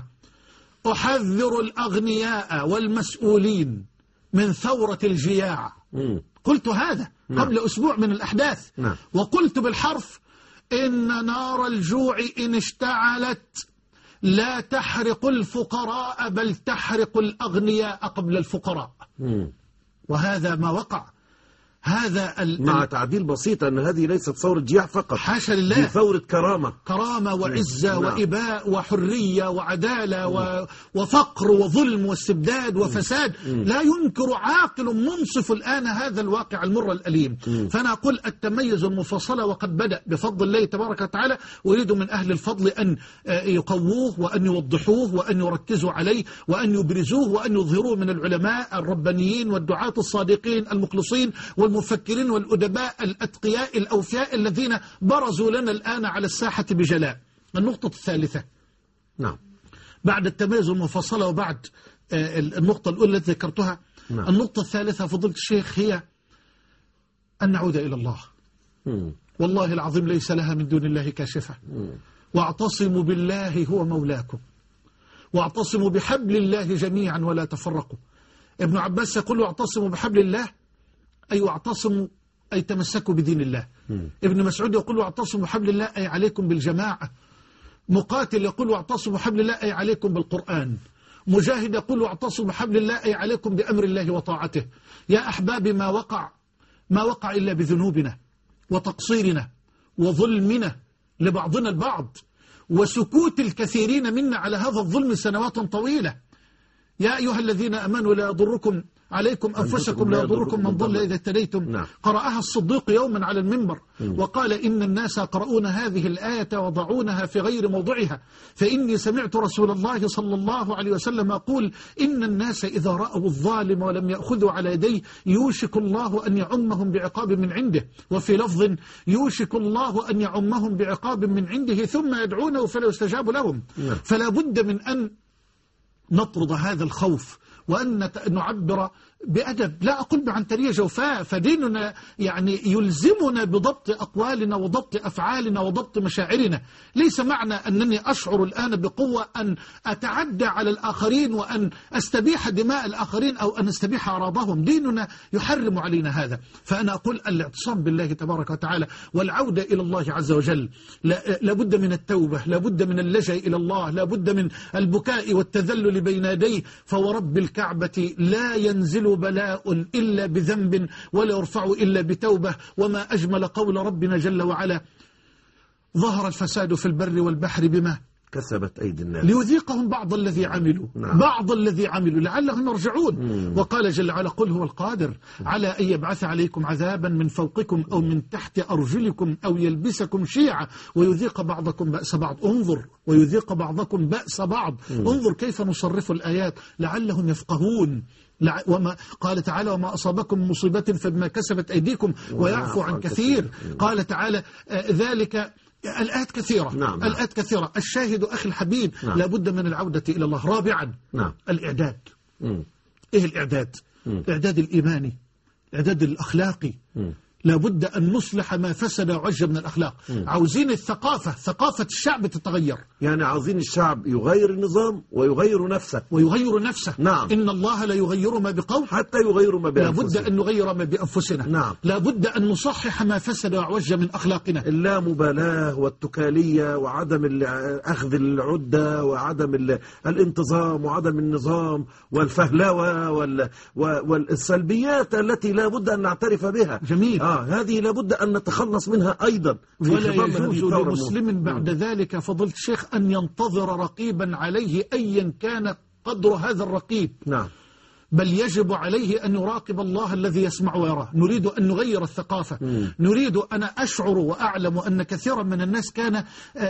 أحذر الأغنياء والمسؤولين من ثورة الجياع. م. قلت هذا نعم. قبل أسبوع من الأحداث. نعم. وقلت بالحرف إن نار الجوع إن اشتعلت لا تحرق الفقراء بل تحرق الأغنياء قبل الفقراء. م. وهذا ما وقع. هذا ال... مع تعديل بسيط أن هذه ليست ثورة جياع فقط، حاشا لله، دي ثورة كرامة كرامة وعزة نعم. وإباء وحرية وعدالة و... وفقر وظلم واستبداد وفساد. مم. لا ينكر عاقل منصف الآن هذا الواقع المر الأليم. مم. فأنا أقول التميز المفصل وقد بدأ بفضل الله تبارك وتعالى، أريد من أهل الفضل أن يقووه وأن يوضحوه وأن يركزوا عليه وأن يبرزوه وأن يظهروه من العلماء الربانيين والدعاة الصادقين المخلصين والمفكرين والأدباء الأتقياء الأوفياء الذين برزوا لنا الآن على الساحة بجلاء. النقطة الثالثة، نعم، بعد التميز المفصل وبعد النقطة الأولى التي ذكرتها، نعم. النقطة الثالثة فضيلة الشيخ هي أن نعود إلى الله. مم. والله العظيم ليس لها من دون الله كاشفة. مم. واعتصموا بالله هو مولاكم، واعتصموا بحبل الله جميعا ولا تفرقوا. ابن عباس يقول واعتصموا بحبل الله، أي واعتصموا أي تمسكوا بدين الله. مم. ابن مسعود يقول واعتصموا بحبل الله أي عليكم بالجماعة. مقاتل يقول واعتصموا بحبل الله أي عليكم بالقرآن. مجاهد يقول واعتصموا بحبل الله أي عليكم بأمر الله وطاعته. يا أحبابي، ما وقع ما وقع إلا بذنوبنا وتقصيرنا وظلمنا لبعضنا البعض وسكوت الكثيرين منا على هذا الظلم سنوات طويلة. يا أيها الذين أمنوا لا يضركم عليكم أنفسكم لا يضركم من ضل إذا اهتديتم. نعم. قرأها الصديق يوما على المنبر وقال إن الناس قرؤون هذه الآية وضعونها في غير موضعها، فإني سمعت رسول الله صلى الله عليه وسلم يقول إن الناس إذا رأوا الظالم ولم يأخذوا على يديه يوشك الله أن يعمهم بعقاب من عنده، وفي لفظ يوشك الله أن يعمهم بعقاب من عنده ثم يدعونه فلا يستجاب لهم. نعم. فلا بد من أن نطرد هذا الخوف وأن نعبر بأدب، لا أقول بعنترية جوفاء، فديننا يعني يلزمنا بضبط أقوالنا وضبط أفعالنا وضبط مشاعرنا. ليس معنى أنني أشعر الآن بقوة أن أتعدى على الآخرين وأن أستبيح دماء الآخرين أو أن أستبيح أعراضهم. ديننا يحرم علينا هذا. فأنا أقول الاعتصام بالله تبارك وتعالى والعودة إلى الله عز وجل. لابد من التوبة، لابد من اللجأ إلى الله، لابد من البكاء والتذلل بين يديه. فورب الكعبة لا ينزل بلاء إلا بذنب ولا يرفع إلا بتوبة. وما أجمل قول ربنا جل وعلا ظهر الفساد في البر والبحر بما كسبت أيدي الناس ليذيقهم بعض الذي عملوا. نعم. بعض الذي عملوا لعلهم يرجعون. مم. وقال جل وعلا قل هو القادر على أن يبعث عليكم عذابا من فوقكم أو من تحت أرجلكم أو يلبسكم شيعا ويذيق بعضكم بأس بعض. انظر ويذيق بعضكم بأس بعض. مم. انظر كيف نصرف الآيات لعلهم يفقهون. وما قال تعالى وما أصابكم مصيبة فبما كسبت أيديكم ويعفو عن كثير. قال تعالى آه ذلك. الآيات كثيرة. نعم. الآيات كثيرة. الشاهد أخي الحبيب نعم. لابد من العودة إلى الله. رابعا نعم. الإعداد. مم. إيه الإعداد؟ مم. الإعداد الإيماني، الإعداد الأخلاقي. مم. لابد أن نصلح ما فسد وعج من الأخلاق. مم. عاوزين الثقافة، ثقافة الشعب تتغير. يعني عاوزين الشعب يغير النظام ويغير نفسه ويغير نفسه. نعم. إن الله لا يغير ما بقوم حتى يغير ما بأنفسهم. لابد أن نغير ما بأنفسنا. نعم. لابد أن نصحح ما فسد وعج من أخلاقنا. اللامبالاة والتكالية وعدم ال- أخذ العدة وعدم ال- الانتظام وعدم النظام والفهلوة وال- والسلبيات التي لابد أن نعترف بها. جميل. آه هذه لابد أن نتخلص منها أيضا في ولا خضم هذه يجوز الثورة لمسلم بعد ذلك فضلت الشيخ أن ينتظر رقيبا عليه أيا كان قدر هذا الرقيب. نعم. بل يجب عليه أن يراقب الله الذي يسمع ويراه. نريد أن نغير الثقافة. مم. نريد، أنا أشعر وأعلم أن كثيرا من الناس كان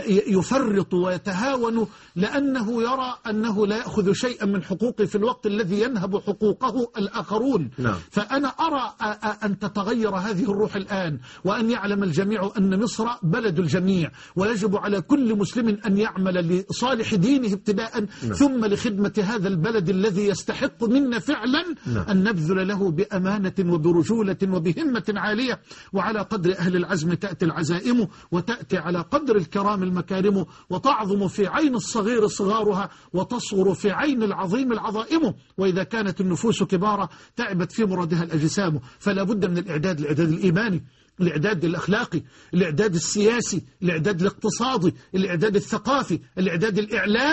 يفرط ويتهاون لأنه يرى أنه لا يأخذ شيئا من حقوقه في الوقت الذي ينهب حقوقه الآخرون. نعم. فأنا أرى أن تتغير هذه الروح الآن وأن يعلم الجميع أن مصر بلد الجميع ويجب على كل مسلم أن يعمل لصالح دينه ابتداء. نعم. ثم لخدمة هذا البلد الذي يستحق منا فعلا. نعم. أن نبذل له بأمانة وبرجولة وبهمة عالية. وعلى قدر أهل العزم تأتي العزائم وتأتي على قدر الكرام المكارم وتعظم في عين الصغير صغارها وتصغر في عين العظيم العظائم. وإذا كانت النفوس كبارة تعبت في مرادها الأجسام. فلا بد من الإعداد، الإعداد الإيماني، الإعداد الأخلاقي، الإعداد السياسي، الإعداد الاقتصادي، الإعداد الثقافي، الإعداد الإعلامي.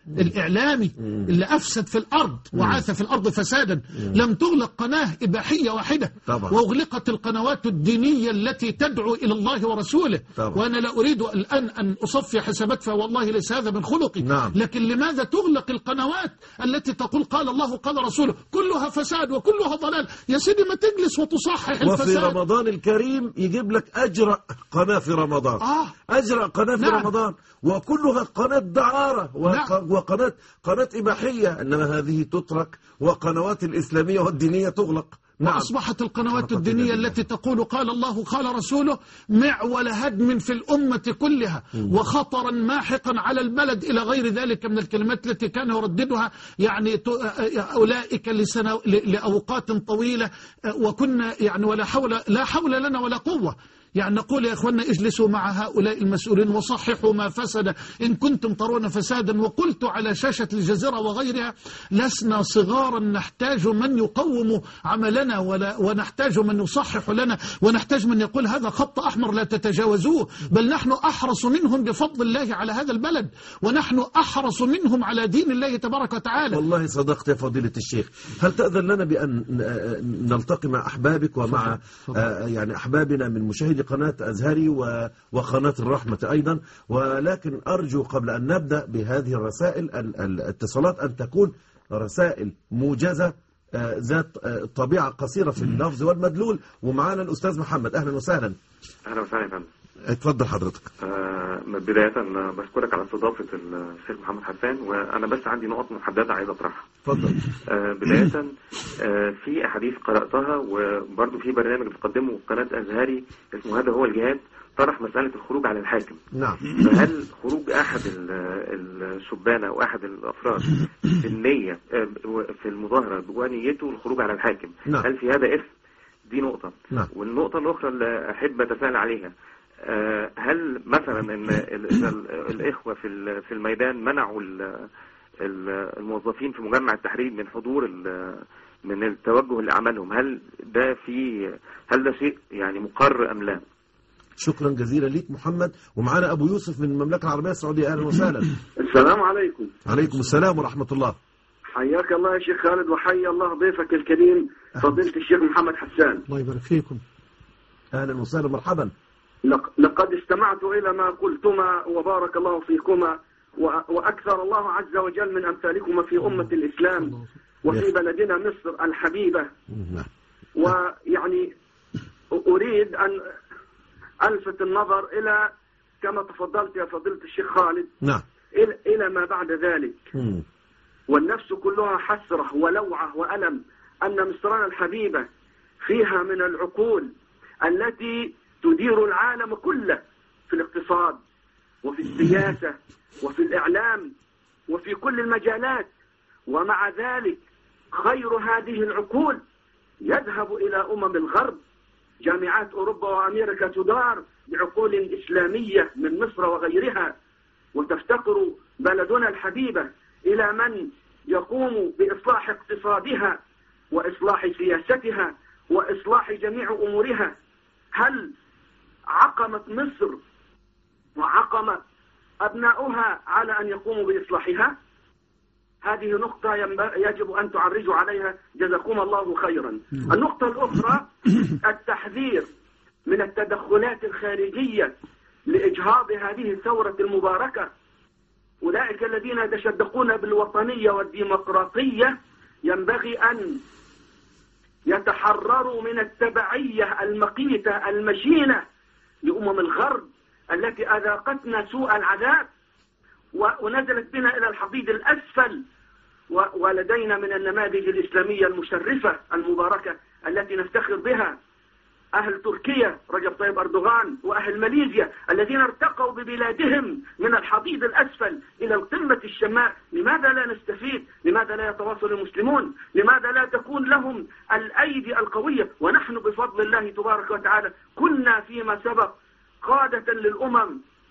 الإعلامي اللي أفسد في الأرض وعاث في الأرض فسادا. لم تغلق قناة إباحية واحدة طبعا. وأغلقت القنوات الدينية التي تدعو إلى الله ورسوله طبعا. وأنا لا أريد الآن أن أصفي حسابات، فوالله ليس هذا من خلقي. نعم. لكن لماذا تغلق القنوات التي تقول قال الله قال رسوله؟ كلها فساد وكلها ضلال. يا سيدي ما تجلس وتصحح الفساد. وفي رمضان الكريم يجيب لك أجرأ قناة في رمضان آه. أجرأ قناة في نعم. رمضان، وكلها قناة دعارة نعم. وقناة قناة إباحية، إنما هذه تترك وقنوات الإسلامية والدينية تغلق. نعم. وأصبحت القنوات الدينية التي تقول قال الله قال رسوله معول هدم في الأمة كلها وخطرا ماحقا على البلد إلى غير ذلك من الكلمات التي كان يرددها يعني أولئك لسنة لأوقات طويلة، وكنا يعني ولا حول لا حول لنا ولا قوة. يعني نقول يا إخوانا اجلسوا مع هؤلاء المسؤولين وصححوا ما فسد إن كنتم ترون فسادا. وقلت على شاشة الجزيرة وغيرها لسنا صغارا نحتاج من يقوم عملنا ولا ونحتاج من يصحح لنا، ونحتاج من يقول هذا خط أحمر لا تتجاوزوه، بل نحن أحرص منهم بفضل الله على هذا البلد، ونحن أحرص منهم على دين الله تبارك وتعالى. والله صدقت يا فضيلة الشيخ. هل تأذن لنا بأن نلتقي مع أحبابك ومع يعني أحبابنا من مشاهدي قناة أزهري وقناة الرحمة أيضا، ولكن أرجو قبل أن نبدأ بهذه الرسائل الاتصالات أن تكون رسائل موجزة ذات طبيعة قصيرة في اللفظ والمدلول. ومعانا الأستاذ محمد، أهلا وسهلا. أهلا وسهلا يا فندم. اتفضل حضرتك. آه بداية بشكرك على استضافة الشيخ محمد حسان، وأنا بس عندي نقط محددة عايز أطرحها. اتفضل. آه بداية آه في أحاديث قرأتها، وبرضه في برنامج بتقدمه قناة أزهري اسمه هذا هو الجهاد، طرح مسألة الخروج على الحاكم. نعم. فهل خروج أحد الشبان أو أحد الأفراد في النية في المظاهرة ونيته الخروج على الحاكم، نعم. هل في هذا إثم؟ دي نقطة. نعم. والنقطة الأخرى اللي أحب أتساءل عليها، هل مثلا ان الاخوه في في الميدان منعوا الموظفين في مجمع التحرير من حضور من التوجه لاعمالهم، هل ده في هل ده شيء يعني مقر ام لا؟ شكرا جزيلا ليك محمد. ومعانا ابو يوسف من المملكه العربيه السعوديه، اهلا وسهلا. السلام عليكم. عليكم السلام ورحمه الله. حياك الله يا شيخ خالد، وحيا الله ضيفك الكريم فضيله الشيخ محمد حسان. الله يبارك فيكم. اهلا وسهلا مرحبا. لقد استمعت إلى ما قلتما وبارك الله فيكما، وأكثر الله عز وجل من أمثالكما في أمة الإسلام وفي بلدنا مصر الحبيبة. ويعني أريد أن ألفت النظر إلى كما تفضلت يا فضيلة الشيخ خالد، نعم، إلى ما بعد ذلك. والنفس كلها حسرة ولوعة وألم أن مصرنا الحبيبة فيها من العقول التي تدير العالم كله في الاقتصاد وفي السياسة وفي الإعلام وفي كل المجالات، ومع ذلك خير هذه العقول يذهب إلى أمم الغرب. جامعات أوروبا وأمريكا تدار بعقول إسلامية من مصر وغيرها، وتفتقر بلدنا الحبيبة إلى من يقوم بإصلاح اقتصادها وإصلاح سياستها وإصلاح جميع أمورها. هل عقمت مصر وعقم أبناؤها على أن يقوموا بإصلاحها؟ هذه نقطة يجب أن تعرجوا عليها، جزاكم الله خيرا. النقطة الأخرى التحذير من التدخلات الخارجية لإجهاض هذه الثورة المباركة. أولئك الذين يتشدقون بالوطنية والديمقراطية ينبغي أن يتحرروا من التبعية المقيتة المشينة لأمم الغرب التي أذاقتنا سوء العذاب ونزلت بنا إلى الحضيض الأسفل. ولدينا من النماذج الإسلامية المشرفة المباركة التي نفتخر بها أهل تركيا رجب طيب أردوغان، وأهل ماليزيا الذين ارتقوا ببلادهم من الحضيض الأسفل إلى القمة الشماء. لماذا لا نستفيد؟ لماذا لا يتواصل المسلمون؟ لماذا لا تكون لهم الأيدي القوية؟ ونحن بفضل الله تبارك وتعالى كنا فيما سبق قادة للأمم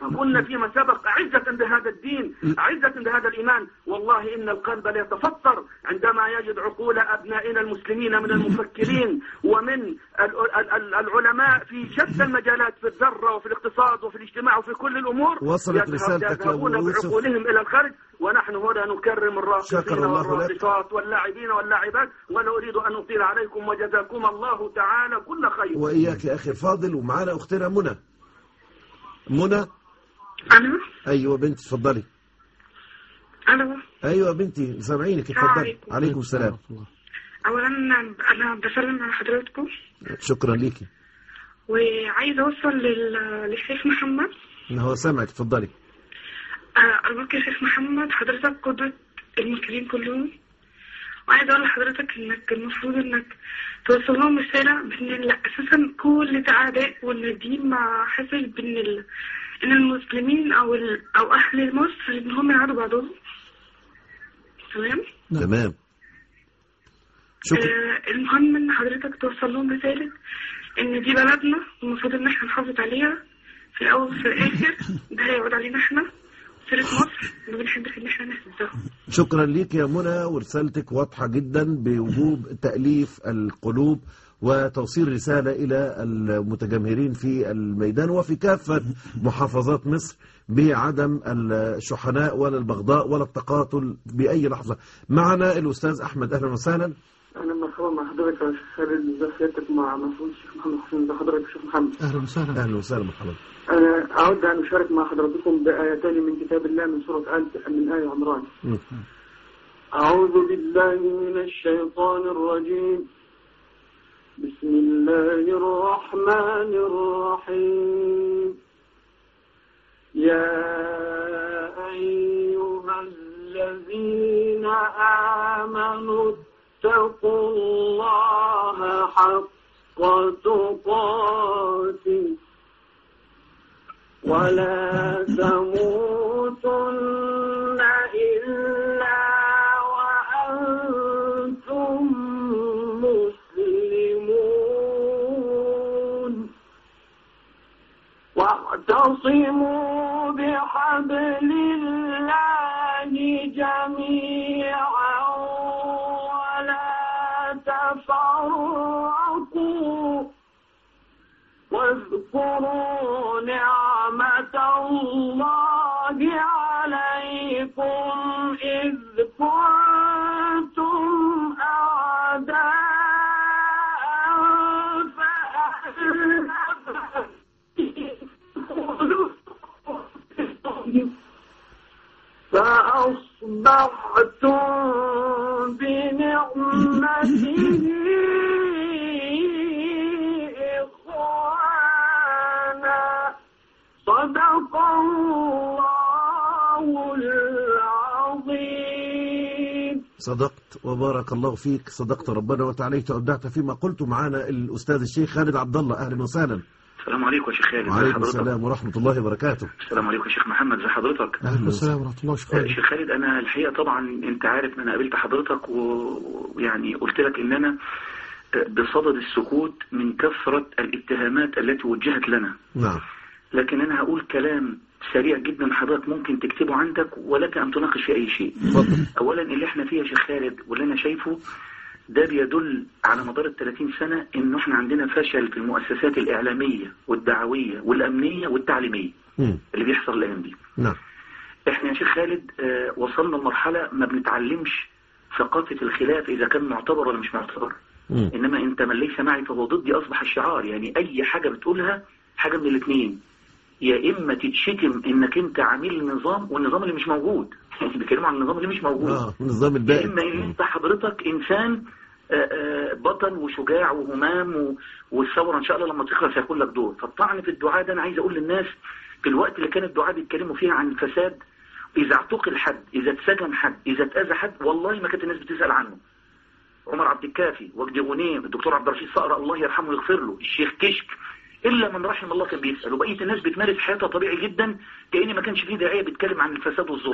كنا فيما سبق أعزة بهذا الدين، أعزة بهذا الإيمان. والله إن القلب ليتفطر عندما يجد عقول أبنائنا المسلمين من المفكرين ومن العلماء في شتى المجالات، في الذرة وفي الاقتصاد وفي الاجتماع وفي كل الأمور، وصلت رسالتك يذهبون بعقولهم إلى الخارج، ونحن هنا نكرم الراقصين والراقصات واللاعبين واللاعبات. ولا أريد أن أطيل عليكم، وجزاكم الله تعالى كل خير. وإياك يا أخي الفاضل. ومعنا أختنا منى. منى. ألو. أيوة بنتي اتفضلي. ألو. أيوة بنتي سامعينك اتفضلي. عليكم السلام. أولا أنا بسلم على حضراتكم. شكرا ليكي. وعايزة أوصل لل... للشيخ محمد. هو سامعك اتفضلي. أرجوك يا شيخ محمد، حضرتك قدوة المسلمين كلهم، وعايزة أقول لحضرتك إنك المفروض إنك توصل لهم رسالة بإن أساسا كل ده أعداء، وإن الدين ما حاسس بإن ال... إن المسلمين أو ال... أو أهل مصر إن هم يعادوا بعضهم. تمام؟ تمام. شكرا. آه المهم إن حضرتك توصل لهم رسالة إن دي بلدنا، المفروض إن إحنا نحافظ عليها في الأول وفي الآخر. ده هيعود علينا إحنا سيرة مصر، ما بنحبش إن إحنا نهزها. شكرا ليك يا منى، ورسالتك واضحة جدا بوجوب تأليف القلوب وتوصيل رسالة إلى المتجمهرين في الميدان وفي كافة محافظات مصر بعدم الشحناء ولا البغضاء ولا التقاتل بأي لحظة. معنا الأستاذ أحمد. أهلا وسهلا. أهلا مرحبا مع حضرتك يا شيخ خالد. ازي حضرتك مع مسؤول الشيخ محمد حسين. ازي حضرتك يا شيخ محمد. أهلا وسهلا. أهلا وسهلا مرحبا. أنا أود أن أشارك مع حضراتكم بآيتين من كتاب الله من سورة آل من آية عمران. أعوذ بالله من الشيطان الرجيم. بسم الله الرحمن الرحيم. يا أيها الذين آمنوا اتقوا الله حق تقاته ولا تموتن إلا وأنتم مسلمون واعتصموا بحبل الله جميعا ولا تفرقوا واذكروا نعمة الله عليكم إذ كنتم أعداء فألف فأصبحتم بنعمته إخوانا. صدق الله العظيم. صدقت وبارك الله فيك. صدقت ربنا وتعاليت وأبدعت فيما قلت. معنا الأستاذ الشيخ خالد عبد الله. أهلا وسهلا. السلام عليكم يا شيخ خالد. وعليكم السلام ورحمة الله وبركاته. السلام عليكم يا شيخ محمد. ازي حضرتك؟ أهلا وسهلا ورحمة الله وبركاته. شيخ خالد، أنا الحقيقة طبعا أنت عارف إن أنا قابلت حضرتك ويعني قلت لك إن أنا بصدد السكوت من كثرة الاتهامات التي وجهت لنا. نعم. لكن أنا هقول كلام سريع جدا حضرتك ممكن تكتبه عندك ولك أن تناقش في أي شيء. فضل. أولا اللي احنا فيه يا شيخ خالد واللي أنا شايفه ده بيدل على مدار الثلاثين سنة إنه احنا عندنا فشل في المؤسسات الإعلامية والدعوية والأمنية والتعليمية م. اللي بيحصل الأيام دي. نعم. احنا يا شيخ خالد اه وصلنا لمرحلة ما بنتعلمش ثقافة الخلاف إذا كان معتبر ولا مش معتبر. م. إنما أنت من ليس معي فهو ضدي أصبح الشعار. يعني أي حاجة بتقولها حاجة من الاثنين، يا إما تتشتم إنك أنت عميل النظام والنظام اللي مش موجود. يعني بيتكلموا عن النظام اللي مش موجود. اه النظام الباقي. يا إما إن أنت حضرتك إنسان بطل وشجاع وهمام والثورة إن شاء الله لما تخلص هيكون لك دور. فالطعن في الدعاء ده أنا عايز أقول للناس في الوقت اللي كان الدعاء بيتكلموا فيها عن الفساد، إذا اعتقل حد، إذا اتسجن حد، إذا اتأذى حد، والله ما كانت الناس بتسأل عنه. عمر عبد الكافي، وجدي غنيم، الدكتور عبد الرشيد صقر الله يرحمه ويغفر له، الشيخ كشك، إلا من رحم الله كان بيسأل. وبقية الناس بتمارس حياتها طبيعي جدا كأن ما كانش فيه داعية بيتكلم عن الفساد والظلم.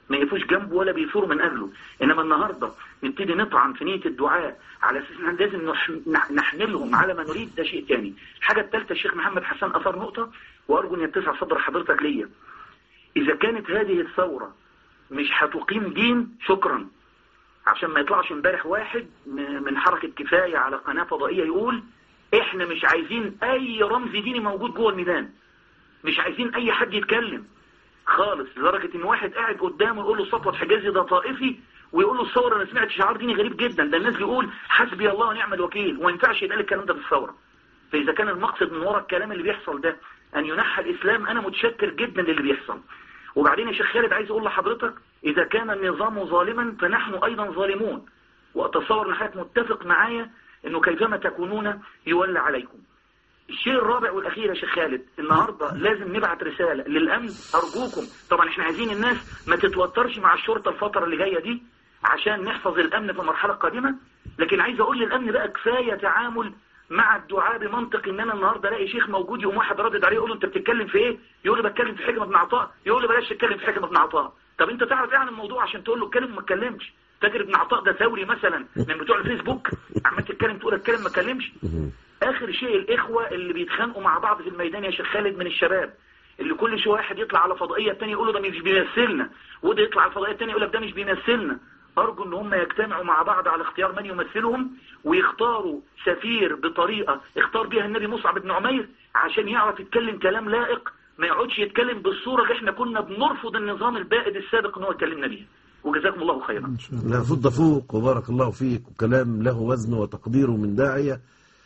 ما يقفوش جنبه ولا بيثوروا من أجله. إنما النهاردة نبتدي نطعن في نية الدعاء على أساس إن لازم نحملهم على ما نريد، ده شيء تاني. الحاجة الثالثة الشيخ محمد حسن أثر نقطة وأرجو أن يتسع صدر حضرتك ليا. إذا كانت هذه الثورة مش هتقيم دين، شكرا، عشان ما يطلعش امبارح واحد من حركة كفاية على قناة فضائية يقول احنا مش عايزين اي رمز ديني موجود جوه الميدان، مش عايزين اي حد يتكلم خالص، لدرجة ان واحد قاعد قدامه يقول له سطوة حجازي ده طائفي، ويقول له الثورة انا سمعت شعار ديني غريب جدا، ده الناس بيقول حسبي الله ونعم الوكيل، وما ينفعش يتقال الكلام ده في الثورة. فاذا كان المقصد من وراء الكلام اللي بيحصل ده ان ينحى الاسلام، انا متشكر جدا للي بيحصل. وبعدين يا شيخ خالد عايز اقول لحضرتك اذا كان النظام ظالما فنحن ايضا ظالمون، واتصور ان حضرتك متفق معايا انه كيفما تكونون يولى عليكم. الشيء الرابع والاخير يا شيخ خالد، النهارده لازم نبعت رساله للامن، ارجوكم طبعا احنا عايزين الناس ما تتوترش مع الشرطه الفتره اللي جايه دي عشان نحفظ الامن في المرحله القادمه، لكن عايز اقول للامن بقى كفايه تعامل مع الدعاء بمنطق ان انا النهارده الاقي شيخ موجود يقوم واحد ردد عليه يقول له انت بتتكلم في ايه؟ يقول له بتكلم في حكمه ابن عطاء، يقول له بلاش تتكلم في حكمه ابن عطاء. طب انت تعرف ايه عن الموضوع عشان تقول له اتكلم وما اتكلمش؟ فاكر ابن عطاء ده ثوري مثلا من بتوع الفيسبوك عمال تتكلم تقول اتكلم ما اتكلمش؟ اخر شيء الاخوه اللي بيتخانقوا مع بعض في الميدان يا شيخ خالد من الشباب، اللي كل شويه واحد يطلع على فضائيه الثاني يقول له ده مش بيمثلنا، وده يطلع على الفضائيه الثانيه يقول لك ده مش بيمثلنا. أرجو أن هم يجتمعوا مع بعض على اختيار من يمثلهم، ويختاروا سفير بطريقة اختار بها النبي مصعب بن عمير عشان يعرف يتكلم كلام لائق، ما يقعدش يتكلم بالصورة اللي احنا كنا بنرفض النظام البائد السابق ان هو يكلمنا بيها. وجزاكم الله خيرا. لا فض فوق وبارك الله فيك، وكلام له وزن وتقديره من داعية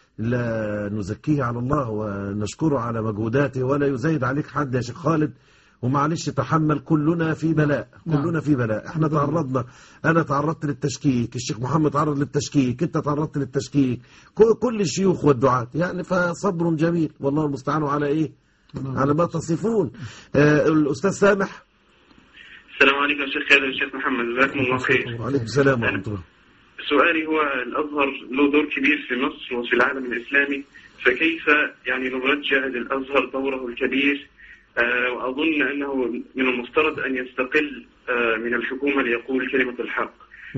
لا نزكيه على الله ونشكره على مجهوداته ولا يزايد عليك حد يا شيخ خالد. ومعلش تحمل، كلنا في بلاء، كلنا في بلاء. احنا تعرضنا، انا تعرضت للتشكيك، الشيخ محمد تعرض للتشكيك، انت تعرضت للتشكيك، كل الشيوخ والدعاة يعني، فصبر جميل والله المستعان على ايه؟ على ما تصفون. آه الاستاذ سامح. السلام عليكم يا شيخ خالد والشيخ محمد، جزاكم الله خير. وعليكم السلام ورحمة الله. سؤالي هو الازهر له دور كبير في مصر وفي العالم الاسلامي، فكيف يعني نرجع للازهر دوره الكبير؟ وأظن أنه من المفترض أن يستقل من الحكومة ليقول كلمة الحق،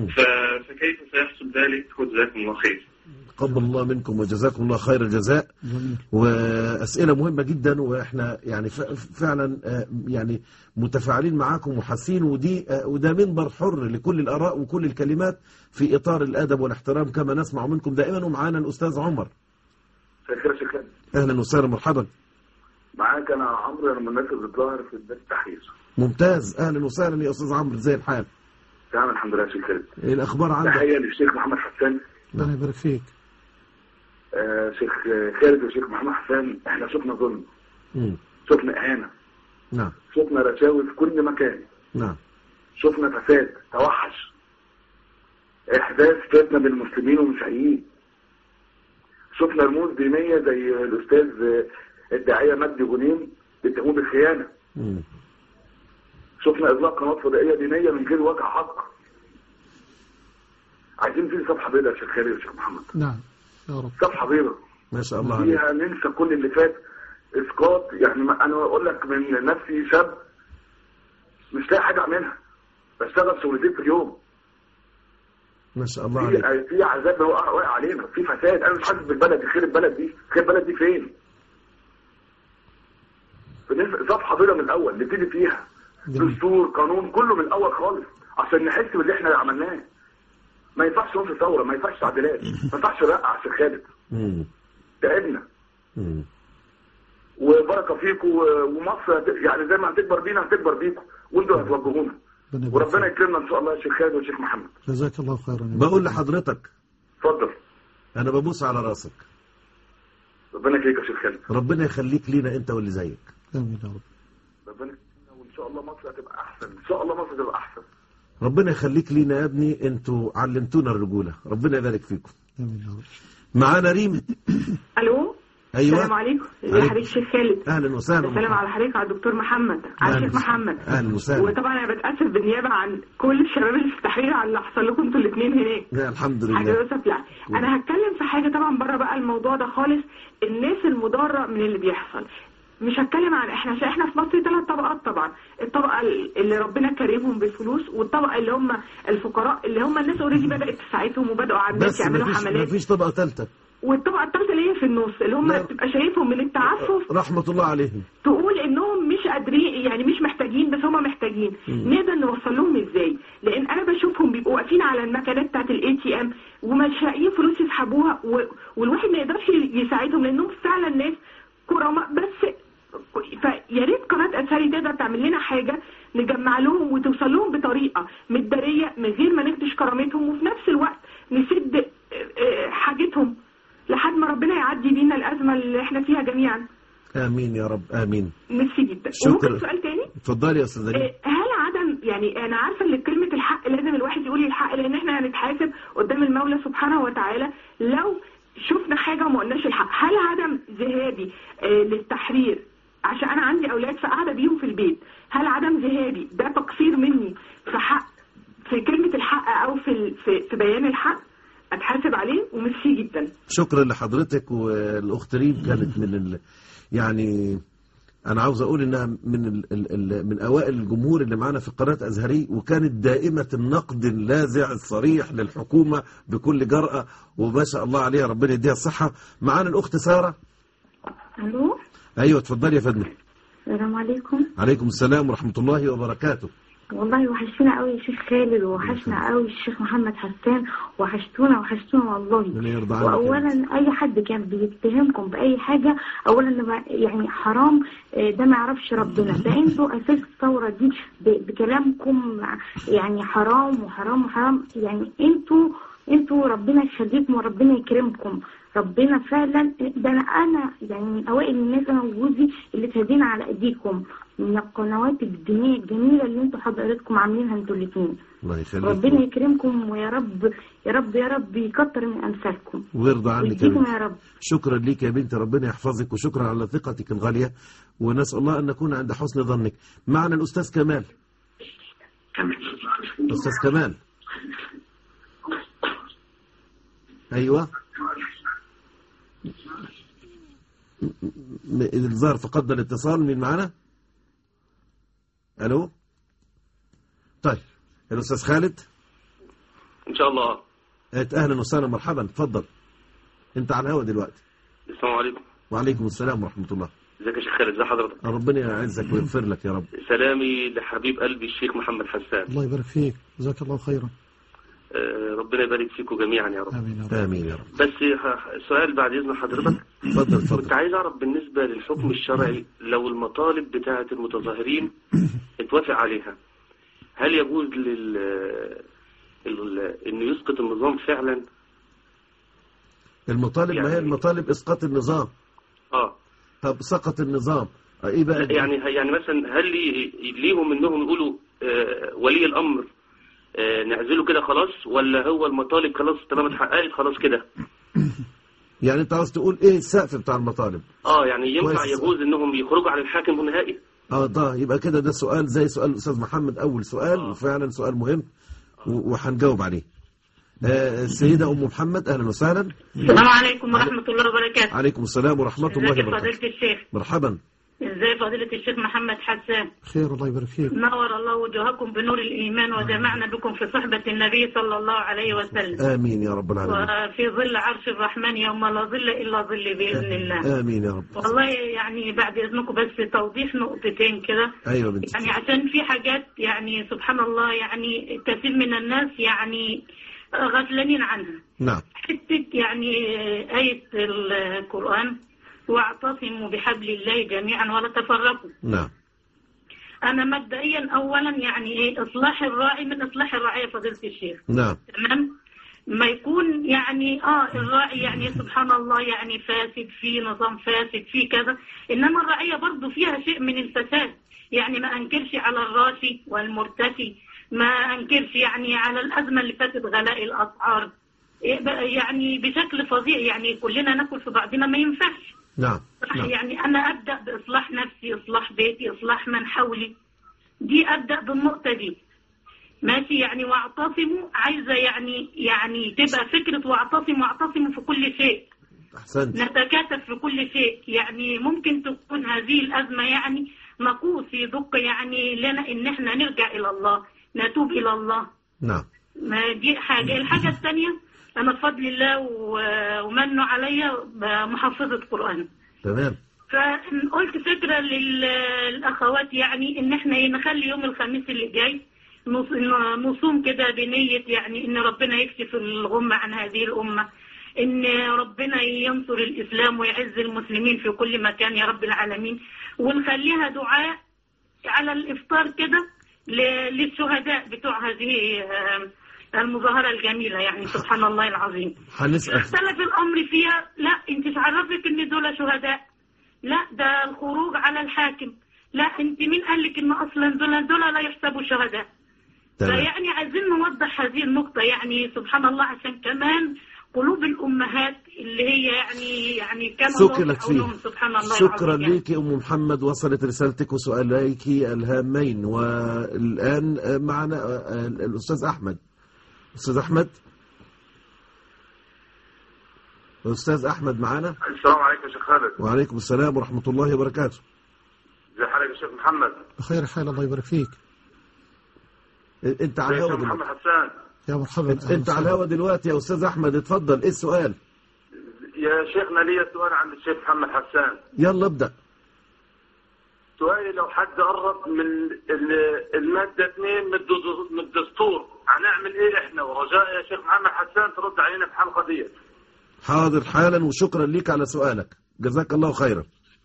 فكيف سيحصل ذلك؟ وجزاكم الله خير. قبل الله منكم وجزاكم الله خير الجزاء. وأسئلة مهمة جدا، وإحنا يعني فعلا يعني متفاعلين معاكم وحاسين، ودي وده منبر حر لكل الآراء وكل الكلمات في إطار الأدب والاحترام كما نسمع منكم دائما. ومعانا الأستاذ عمر. أهلا وسهلا مرحبا. معاك انا عمرو، انا مناسب الظاهر في البث التحرير. ممتاز، اهلا وسهلا يا استاذ عمرو، زي الحال؟ تمام الحمد لله يا شيخ خالد. ايه الاخبار عندك؟ تحيه للشيخ محمد حسان. الله يبارك فيك. آه شيخ خالد والشيخ محمد حسان، احنا شفنا ظلم، شفنا اهانه، نعم، شفنا رشاوي في كل مكان، نعم، شفنا فساد، توحش، احداث فتنه بين المسلمين والمسيحيين، شفنا رموز دينيه زي الاستاذ الداعية مجدي غنيم بيتهموه بالخيانة. مم. شفنا إطلاق قنوات فضائية دينية من غير وجه حق. عايزين فيه صفحة بيضاء يا شيخ خالد يا شيخ محمد. نعم يا رب. صفحة بيضاء ما شاء الله فيها عليك. ننسى كل اللي فات، إسقاط. يعني أنا أقول لك من نفسي شاب مش لاقي حاجة أعملها، بشتغل شغلتين في اليوم. ما شاء الله عليك. في في عذاب واقع علينا، في فساد، أنا مش حاسس بالبلد. خير البلد دي، خير البلد دي فين؟ صفحة بيضاء من الأول نبتدي فيها، دستور قانون كله من الأول خالص عشان نحس باللي احنا عملناه. ما ينفعش نص ثورة، ما ينفعش تعديلات، ما ينفعش رقع يا شيخ خالد. تعبنا. وبركة فيكم، ومصر يعني زي ما هتكبر بينا هتكبر بيكم، وانتوا هتوجهونا، وربنا يكرمنا ان شاء الله يا شيخ خالد والشيخ محمد. جزاك الله خيرا. بقول لحضرتك اتفضل. انا ببوس على راسك. ربنا يخليك يا شيخ خالد. ربنا يخليك لينا انت واللي زيك. امين يا رب. ربنا يخلينا، وان شاء الله مصر هتبقى احسن، ان شاء الله مصر هتبقى احسن. ربنا يخليك لينا يا ابني، انتوا علمتونا الرجوله، ربنا يبارك فيكم. امين يا رب. معانا ريم. الو. ايوه السلام عليكم يا حبيبي الشيخ خالد. اهلا وسهلا. السلام على حضرتك، على الدكتور محمد، على الشيخ محمد. اهلا وسهلا. وطبعا انا بتاسف بالنيابه عن كل الشباب اللي في التحرير على اللي حصل لكم انتوا الاثنين هناك. لا الحمد لله. حاجه يوسف. لا انا هتكلم في حاجه طبعا بره بقى الموضوع ده خالص، الناس المضاره من اللي بيحصل. مش هتكلم عن احنا عشان احنا في مصر ثلاث طبقات طبعا. الطبقه اللي ربنا كريمهم بالفلوس، والطبقه اللي هم الفقراء اللي هم الناس اوريدي بدات تساعدهم وبداوا عمالين يعملوا حملات. بس مفيش طبقه ثالثه. والطبقه الثالثه اللي هي في النص اللي هم بتبقى شايفهم من التعفف رحمه الله عليهم تقول انهم مش قادرين يعني مش محتاجين بس هم محتاجين. م. نقدر نوصل لهم ازاي؟ لان انا بشوفهم بيبقوا واقفين على المكانات بتاعت الاي تي ام ومش لاقيين فلوس يسحبوها، والواحد ما يقدرش يساعدهم لانهم فعلا ناس كرماء. بس فيا ريت قناه ازهري تقدر تعمل لنا حاجه نجمع لهم وتوصل لهم بطريقه متداريه من غير ما نخدش كرامتهم، وفي نفس الوقت نسد حاجتهم لحد ما ربنا يعدي بينا الازمه اللي احنا فيها جميعا. امين يا رب امين. ميرسي جدا. وممكن سؤال تاني؟ اتفضلي يا استاذه ليلى. هل عدم يعني انا عارفه ان كلمه الحق لازم الواحد يقول الحق لان احنا هنتحاسب قدام المولى سبحانه وتعالى لو شفنا حاجه وما قلناش الحق. هل عدم ذهابي للتحرير عشان انا عندي اولاد فقاعده بيهم في البيت، هل عدم ذهابي ده تقصير مني في حق في كلمه الحق او في في, في بيان الحق اتحاسب عليه؟ وميرسي جدا. شكرا لحضرتك. والاخت ريم كانت من ال... يعني انا عاوز اقول انها من ال... ال... من اوائل الجمهور اللي معانا في قناه ازهري، وكانت دائمه النقد اللاذع الصريح للحكومه بكل جرأه، وما شاء الله عليها ربنا يديها الصحه. معانا الاخت ساره. الو. ايوه اتفضلي يا فندم. السلام عليكم. عليكم السلام ورحمه الله وبركاته. والله وحشتنا قوي الشيخ خالد، وحشنا قوي الشيخ محمد حسان، وحشتونا وحشتونا والله. واولا اي حد كان بيتهمكم باي حاجه اولا يعني حرام، ده ما يعرفش ربنا، ده انتوا اساس الثوره دي بكلامكم يعني حرام وحرام وحرام. يعني انتوا انتوا ربنا يخليكم وربنا يكرمكم، ربنا فعلا. ده انا انا يعني من اوائل الناس انا وجوزي اللي اتهدينا على ايديكم من القنوات الدينيه الجميله اللي انتوا حضراتكم عاملينها انتوا الاثنين. الله يخليكم. ربنا يكرمكم ويا رب يا رب يا رب يكتر من امثالكم ويرضى عنك يا رب. شكرا ليك يا بنتي، ربنا يحفظك، وشكرا على ثقتك الغاليه، ونسال الله ان نكون عند حسن ظنك. معنا الاستاذ كمال. استاذ كمال. ايوه الظاهر فقدنا الاتصال. مين معنا؟ الو. طيب الاستاذ خالد ان شاء الله. اهلا وسهلا مرحبا، اتفضل انت على الهواء دلوقتي. السلام عليكم. وعليكم السلام ورحمه الله. ازيك يا شيخ خالد؟ ازي حضرتك؟ ربنا يعزك ويغفر لك يا رب. سلامي لحبيب قلبي الشيخ محمد حسان. الله يبارك فيك، جزاك الله خيرا. ربنا يبارك فيكم جميعا يا رب. امين يا رب. امين يا رب. بس سؤال بعد اذن حضرتك. اتفضل اتفضل. كنت عايز اعرف بالنسبه للحكم الشرعي لو المطالب بتاعه المتظاهرين اتوافق عليها، هل يجوز لل انه يسقط النظام فعلا؟ المطالب يعني... ما هي المطالب اسقاط النظام. اه طب سقط النظام ايه بقى؟ يعني يعني مثلا هل ليهم انهم يقولوا آه ولي الامر آه نعزله كده خلاص، ولا هو المطالب خلاص طالما اتحققت خلاص كده؟ يعني انت عاوز تقول ايه السقف بتاع المطالب؟ اه يعني ينفع يجوز انهم يخرجوا على الحاكم النهائي؟ اه ده يبقى كده ده سؤال زي سؤال الاستاذ محمد اول سؤال، آه. وفعلا سؤال مهم وهنجاوب عليه. آه السيدة أم محمد أهلا وسهلا. السلام عليكم ورحمة الله وبركاته. عليكم السلام ورحمة الله وبركاته. ازيك فضيلة الشيخ؟ مرحبا. ازاي فضيلة الشيخ محمد حسان؟ خير الله يبارك فيك. نور الله وجوهكم بنور الإيمان وجمعنا بكم في صحبة النبي صلى الله عليه وسلم. آمين يا رب العالمين. وفي ظل عرش الرحمن يوم لا ظل إلا ظل بإذن الله. آمين يا رب. والله يعني بعد إذنكم بس توضيح نقطتين كده. أيوة بنتي. يعني عشان في حاجات يعني سبحان الله يعني كثير من الناس يعني غفلانين عنها. نعم. حتة يعني آية القرآن واعتصموا بحبل الله جميعا ولا تفرقوا. نعم. أنا مبدئيا أولا يعني إيه إصلاح الراعي من إصلاح الرعية فضيلة الشيخ. نعم. تمام. ما يكون يعني آه الراعي يعني سبحان الله يعني فاسد، في نظام فاسد، في كذا، إنما الرعية برضو فيها شيء من الفساد. يعني ما أنكرش على الراشي والمرتشي، ما أنكرش يعني على الأزمة اللي فاتت غلاء الأسعار يعني بشكل فظيع، يعني كلنا ناكل في بعضنا ما ينفعش. نعم. نعم. يعني أنا أبدأ بإصلاح نفسي، إصلاح بيتي، إصلاح من حولي، دي أبدأ بالنقطة دي ماشي. يعني واعتصموا عايزة يعني يعني تبقى فكرة واعتصموا واعتصموا في كل شيء. أحسنت. نتكاتف في كل شيء. يعني ممكن تكون هذه الأزمة يعني نقوص يدق يعني لنا إن احنا نرجع إلى الله، نتوب إلى الله. نعم. ما دي حاجة. الحاجة الثانية، أنا بفضل الله ومنه عليا محفظة قرآن. تمام. فقلت فكرة للأخوات يعني إن احنا نخلي يوم الخميس اللي جاي نصوم كده بنية يعني إن ربنا يكشف الغمة عن هذه الأمة، إن ربنا ينصر الإسلام ويعز المسلمين في كل مكان يا رب العالمين، ونخليها دعاء على الإفطار كده للشهداء بتوع هذه المظاهرة الجميلة. يعني سبحان الله العظيم. هنسأل. اختلف الأمر فيها. لا أنت تعرفك إن دول شهداء، لا ده الخروج على الحاكم، لا أنت مين قال لك إن أصلا دول دول لا يحسبوا شهداء. فيعني عايزين نوضح هذه النقطة يعني سبحان الله، عشان كمان قلوب الأمهات اللي هي يعني يعني كما سكرت فيه. سبحان الله. شكرا لك أم محمد، وصلت رسالتك وسؤاليك الهامين. والآن معنا الأستاذ أحمد. أستاذ أحمد أستاذ أحمد معنا. السلام عليكم يا شيخ خالد. وعليكم السلام ورحمة الله وبركاته. ازي حالك يا شيخ محمد؟ بخير حال، الله يبارك فيك. انت على الهوا دلوقتي. محمد حسان. يا مرحبا. انت, انت على الهوا دلوقتي يا استاذ احمد، اتفضل. ايه السؤال؟ يا شيخنا لي سؤال عند الشيخ محمد حسان. يلا ابدا. سؤالي، لو حد قرب من الماده اثنين من الدستور هنعمل ايه احنا؟ ورجاء يا شيخ محمد حسان ترد علينا في الحلقه دي. حاضر حالا، وشكرا لك على سؤالك، جزاك الله خيرا.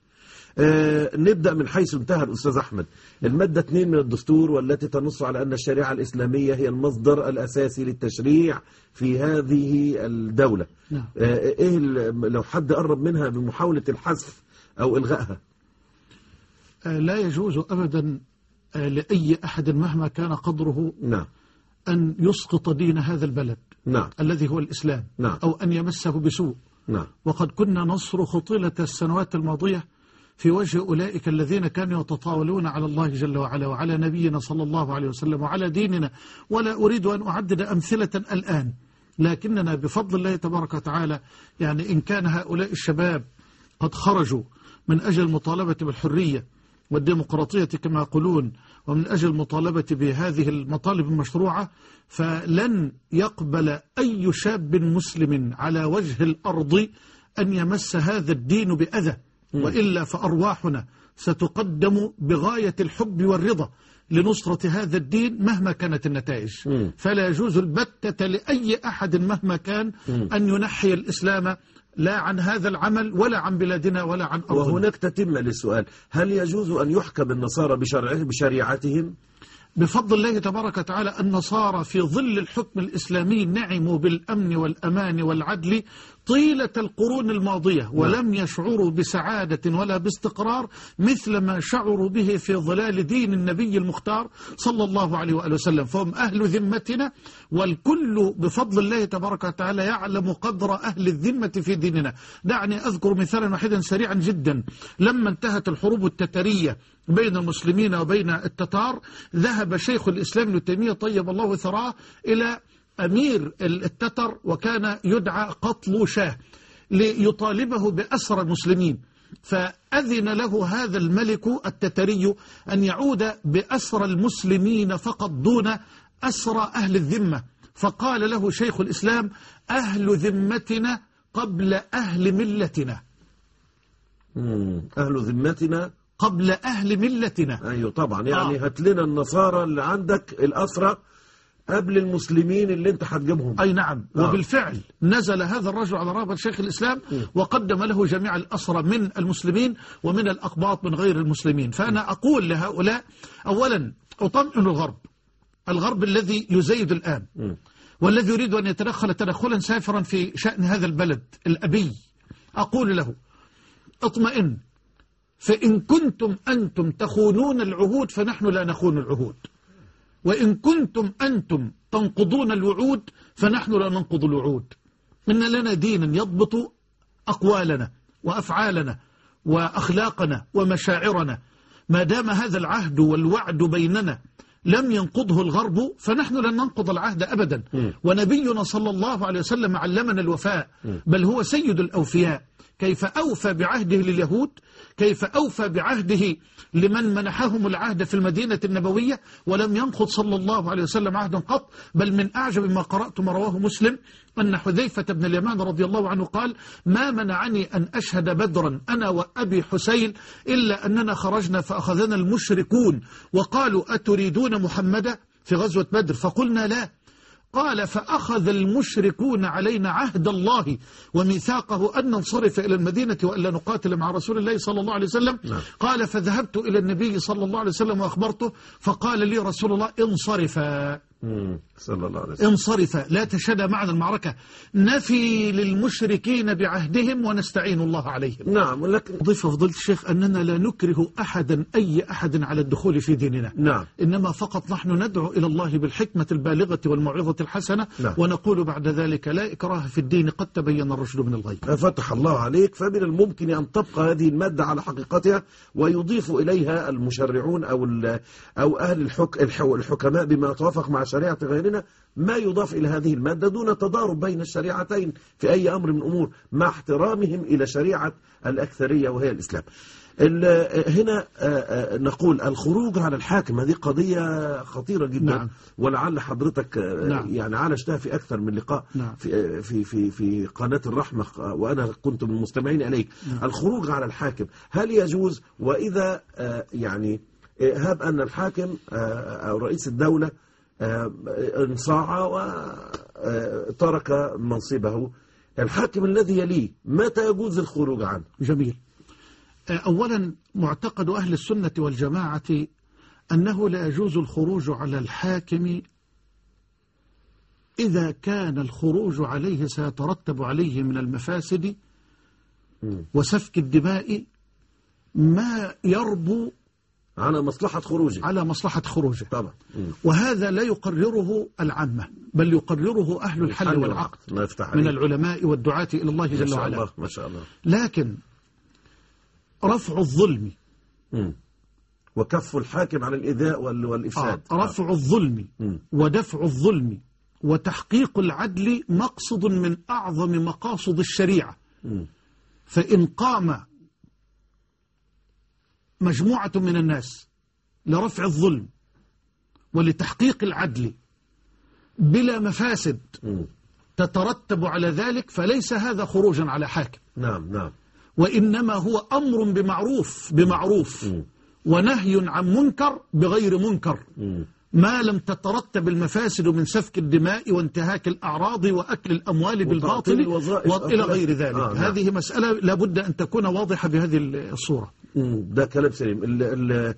آه نبدأ من حيث انتهى الأستاذ أحمد. المادة اثنين من الدستور والتي تنص على أن الشريعة الإسلامية هي المصدر الأساسي للتشريع في هذه الدولة. نعم. آه إيه لو حد قرب منها بمحاولة الحذف أو إلغائها؟ آه لا يجوز أبدا آه لأي أحد مهما كان قدره نعم. أن يسقط دين هذا البلد نعم. الذي هو الإسلام. نعم. أو أن يمسه بسوء. نعم. وقد كنا نصرخ طيلة السنوات الماضية في وجه أولئك الذين كانوا يتطاولون على الله جل وعلا وعلى نبينا صلى الله عليه وسلم وعلى ديننا، ولا أريد أن أعدد أمثلة الآن، لكننا بفضل الله تبارك وتعالى يعني إن كان هؤلاء الشباب قد خرجوا من أجل المطالبة بالحرية والديمقراطية كما يقولون، ومن أجل المطالبة بهذه المطالب المشروعة، فلن يقبل أي شاب مسلم على وجه الأرض أن يمس هذا الدين بأذى، وإلا فأرواحنا ستقدم بغاية الحب والرضا لنصرة هذا الدين مهما كانت النتائج. م. فلا يجوز البتة لأي أحد مهما كان م. أن ينحي الإسلام لا عن هذا العمل ولا عن بلادنا ولا عن أرضنا. وهناك تتمة للسؤال، هل يجوز أن يحكم النصارى بشريعتهم؟ بفضل الله تبارك وتعالى النصارى في ظل الحكم الإسلامي نعموا بالأمن والأمان والعدل طيلة القرون الماضية، ولم يشعروا بسعادة ولا باستقرار مثل ما شعروا به في ظلال دين النبي المختار صلى الله عليه وآله وسلم، فهم أهل ذمتنا، والكل بفضل الله تبارك وتعالى يعلم قدر أهل الذمة في ديننا. دعني أذكر مثالا واحدا سريعا جدا. لما انتهت الحروب التترية بين المسلمين وبين التتار، ذهب شيخ الإسلام ابن تيمية طيب الله ثراه إلى أمير التتر، وكان يدعى قطل شاه، ليطالبه بأسرى المسلمين. فأذن له هذا الملك التتري أن يعود بأسرى المسلمين فقط دون أسرى أهل الذمة. فقال له شيخ الإسلام: أهل ذمتنا قبل أهل ملتنا. أهل ذمتنا قبل أهل ملتنا. أيوة طبعا، يعني آه. هات لنا النصارى اللي عندك الأسرى قبل المسلمين اللي انت هتجيبهم. أي نعم. آه. وبالفعل نزل هذا الرجل على رابط شيخ الإسلام م. وقدم له جميع الأسرى من المسلمين ومن الأقباط من غير المسلمين. فأنا م. أقول لهؤلاء أولا أطمئن الغرب، الغرب الذي يزيد الآن م. والذي يريد أن يتدخل تدخلا سافرا في شأن هذا البلد الأبي، أقول له اطمئن، فإن كنتم أنتم تخونون العهود فنحن لا نخون العهود، وإن كنتم أنتم تنقضون الوعود فنحن لا ننقض الوعود. إن لنا دينا يضبط أقوالنا وأفعالنا وأخلاقنا ومشاعرنا. ما دام هذا العهد والوعد بيننا لم ينقضه الغرب فنحن لن ننقض العهد أبدا. م. ونبينا صلى الله عليه وسلم علمنا الوفاء، بل هو سيد الأوفياء. كيف أوفى بعهده لليهود، كيف أوفى بعهده لمن منحهم العهد في المدينة النبوية، ولم ينقض صلى الله عليه وسلم عهدا قط. بل من أعجب ما قرأت ما رواه مسلم أن حذيفة بن اليمان رضي الله عنه قال: ما منعني أن أشهد بدرا أنا وأبي حسين إلا أننا خرجنا فأخذنا المشركون وقالوا أتريدون محمدا في غزوة بدر؟ فقلنا لا. قال: فأخذ المشركون علينا عهد الله وميثاقه أن ننصرف إلى المدينة وألا نقاتل مع رسول الله صلى الله عليه وسلم. نعم. قال: فذهبت إلى النبي صلى الله عليه وسلم وأخبرته فقال لي رسول الله: انصرفا صلى الله عليه وسلم، انصرفا لا تشهدا معنا المعركة، نفي للمشركين بعهدهم ونستعين الله عليهم. نعم. ولكن أضيف فضيلة الشيخ أننا لا نكره أحدا أي أحد على الدخول في ديننا. نعم. إنما فقط نحن ندعو إلى الله بالحكمة البالغة والموعظة الحسنة. نعم. ونقول بعد ذلك: لا إكراه في الدين، قد تبين الرشد من الغي. فتح الله عليك. فمن الممكن أن تبقى هذه المادة على حقيقتها ويضيف إليها المشرعون أو أو أهل الحك الحكماء بما يتوافق مع شريعة غيرنا ما يضاف إلى هذه المادة دون تضارب بين الشريعتين في أي أمر من أمور، مع احترامهم إلى شريعة الأكثرية وهي الإسلام. هنا نقول الخروج على الحاكم هذه قضية خطيرة جدا. نعم. ولعل حضرتك نعم. يعني عالجتها في أكثر من لقاء. نعم. في في في في قناة الرحمة وأنا كنت من المستمعين إليك. نعم. الخروج على الحاكم هل يجوز؟ وإذا يعني هاب أن الحاكم أو رئيس الدولة انصاع وترك منصبه، الحاكم الذي يليه متى يجوز الخروج عنه؟ جميل. أولا معتقد أهل السنة والجماعة أنه لا يجوز الخروج على الحاكم إذا كان الخروج عليه سيترتب عليه من المفاسد وسفك الدماء ما يربو على مصلحة خروجه على مصلحة خروجه طبعا. وهذا لا يقرره العامة بل يقرره أهل الحل والعقد من العلماء والدعاة إلى الله جل وعلا. ما شاء الله. لكن رفع الظلم م. وكف الحاكم عن الإيذاء والإفساد. آه. رفع الظلم م. ودفع الظلم وتحقيق العدل مقصد من أعظم مقاصد الشريعة. م. فإن قام مجموعة من الناس لرفع الظلم ولتحقيق العدل بلا مفاسد م. تترتب على ذلك فليس هذا خروجا على حاكم. نعم نعم. وإنما هو أمر بمعروف بمعروف م. ونهي عن منكر بغير منكر م. ما لم تترتب المفاسد من سفك الدماء وانتهاك الأعراض وأكل الأموال بالباطل وإلى غير ذلك. آه هذه نعم. مسألة لابد أن تكون واضحة بهذه الصورة. ده كلام سليم. ال ال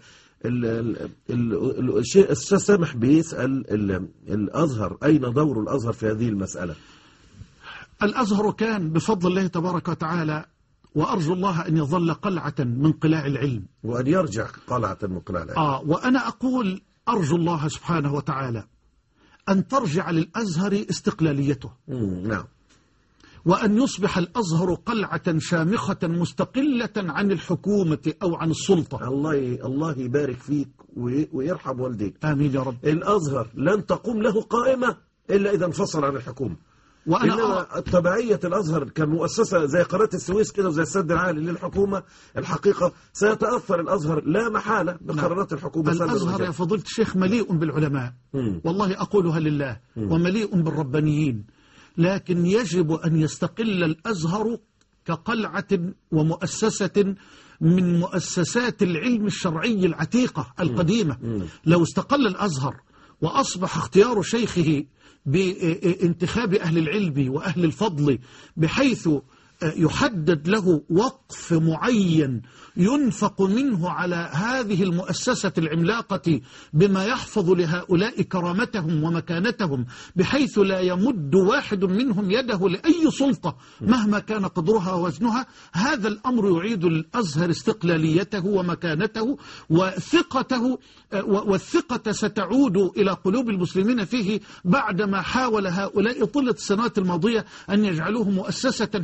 الشيء الأستاذ سامح بيسأل الأزهر أين دور الأزهر في هذه المسألة؟ الأزهر كان بفضل الله تبارك وتعالى، وأرجو الله أن يظل قلعة من قلاع العلم وأن يرجع قلعة من قلاع العلم. آه وأنا أقول أرجو الله سبحانه وتعالى أن ترجع للأزهر استقلاليته. نعم. وأن يصبح الأزهر قلعة شامخة مستقلة عن الحكومة أو عن السلطة. الله الله يبارك فيك ويرحم والديك. آمين يا رب. الأزهر لن تقوم له قائمة إلا إذا انفصل عن الحكومة. وأنا إنما تبعية الأزهر كمؤسسة زي قناة السويس كده وزي السد العالي للحكومة، الحقيقة سيتأثر الأزهر لا محالة بقرارات الحكومة. الأزهر يا فضيلة الشيخ مليء بالعلماء م. والله أقولها لله م. ومليء بالربانيين، لكن يجب أن يستقل الأزهر كقلعة ومؤسسة من مؤسسات العلم الشرعي العتيقة القديمة. م. لو استقل الأزهر وأصبح اختيار شيخه بانتخاب أهل العلم وأهل الفضل بحيث يحدد له وقف معين ينفق منه على هذه المؤسسة العملاقة بما يحفظ لهؤلاء كرامتهم ومكانتهم، بحيث لا يمد واحد منهم يده لأي سلطة مهما كان قدرها ووزنها، هذا الأمر يعيد الأزهر استقلاليته ومكانته وثقته، والثقة ستعود إلى قلوب المسلمين فيه بعدما حاول هؤلاء طيلة السنوات الماضية أن يجعلوه مؤسسة حكومية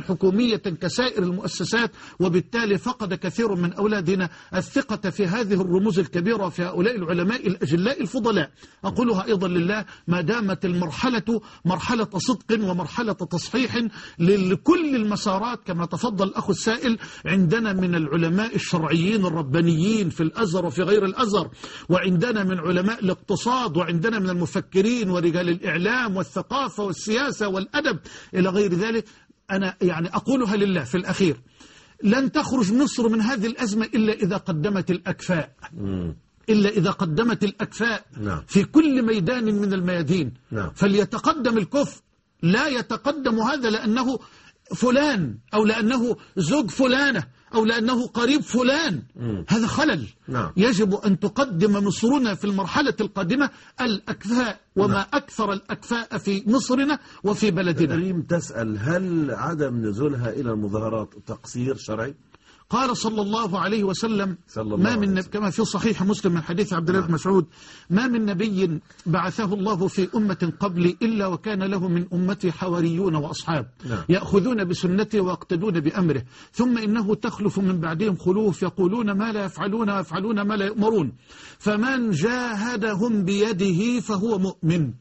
حكومية كسائر المؤسسات، وبالتالي فقد كثير من أولادنا الثقة في هذه الرموز الكبيرة في هؤلاء العلماء الأجلاء الفضلاء. أقولها أيضا لله، ما دامت المرحلة مرحلة صدق ومرحلة تصحيح لكل المسارات كما تفضل الأخ السائل. عندنا من العلماء الشرعيين الربانيين في الأزهر وفي غير الأزهر، وعندنا من علماء الاقتصاد، وعندنا من المفكرين ورجال الإعلام والثقافة والسياسة والأدب إلى غير ذلك. أنا يعني أقولها لله في الأخير، لن تخرج مصر من هذه الأزمة إلا إذا قدمت الأكفاء إلا إذا قدمت الأكفاء في كل ميدان من الميادين. فليتقدم الكفء، لا يتقدم هذا لأنه فلان أو لأنه زوج فلانة أو لأنه قريب فلان. مم. هذا خلل. نعم. يجب أن تقدم مصرنا في المرحلة القادمة الأكفاء، وما نعم. أكثر الأكفاء في مصرنا وفي بلدنا. ريم تسأل، هل عدم نزولها إلى المظاهرات تقصير شرعي؟ قال صلى الله عليه وسلم ما من نبي، كما في صحيح مسلم من حديث عبد الله بن مسعود، ما من نبي بعثه الله في أمة قبلي إلا وكان له من أمتي حواريون وأصحاب يأخذون بسنته ويقتدون بأمره، ثم إنه تخلف من بعدهم خلوف يقولون ما لا يفعلون ويفعلون ما لا يؤمرون، فمن جاهدهم بيده فهو مؤمن،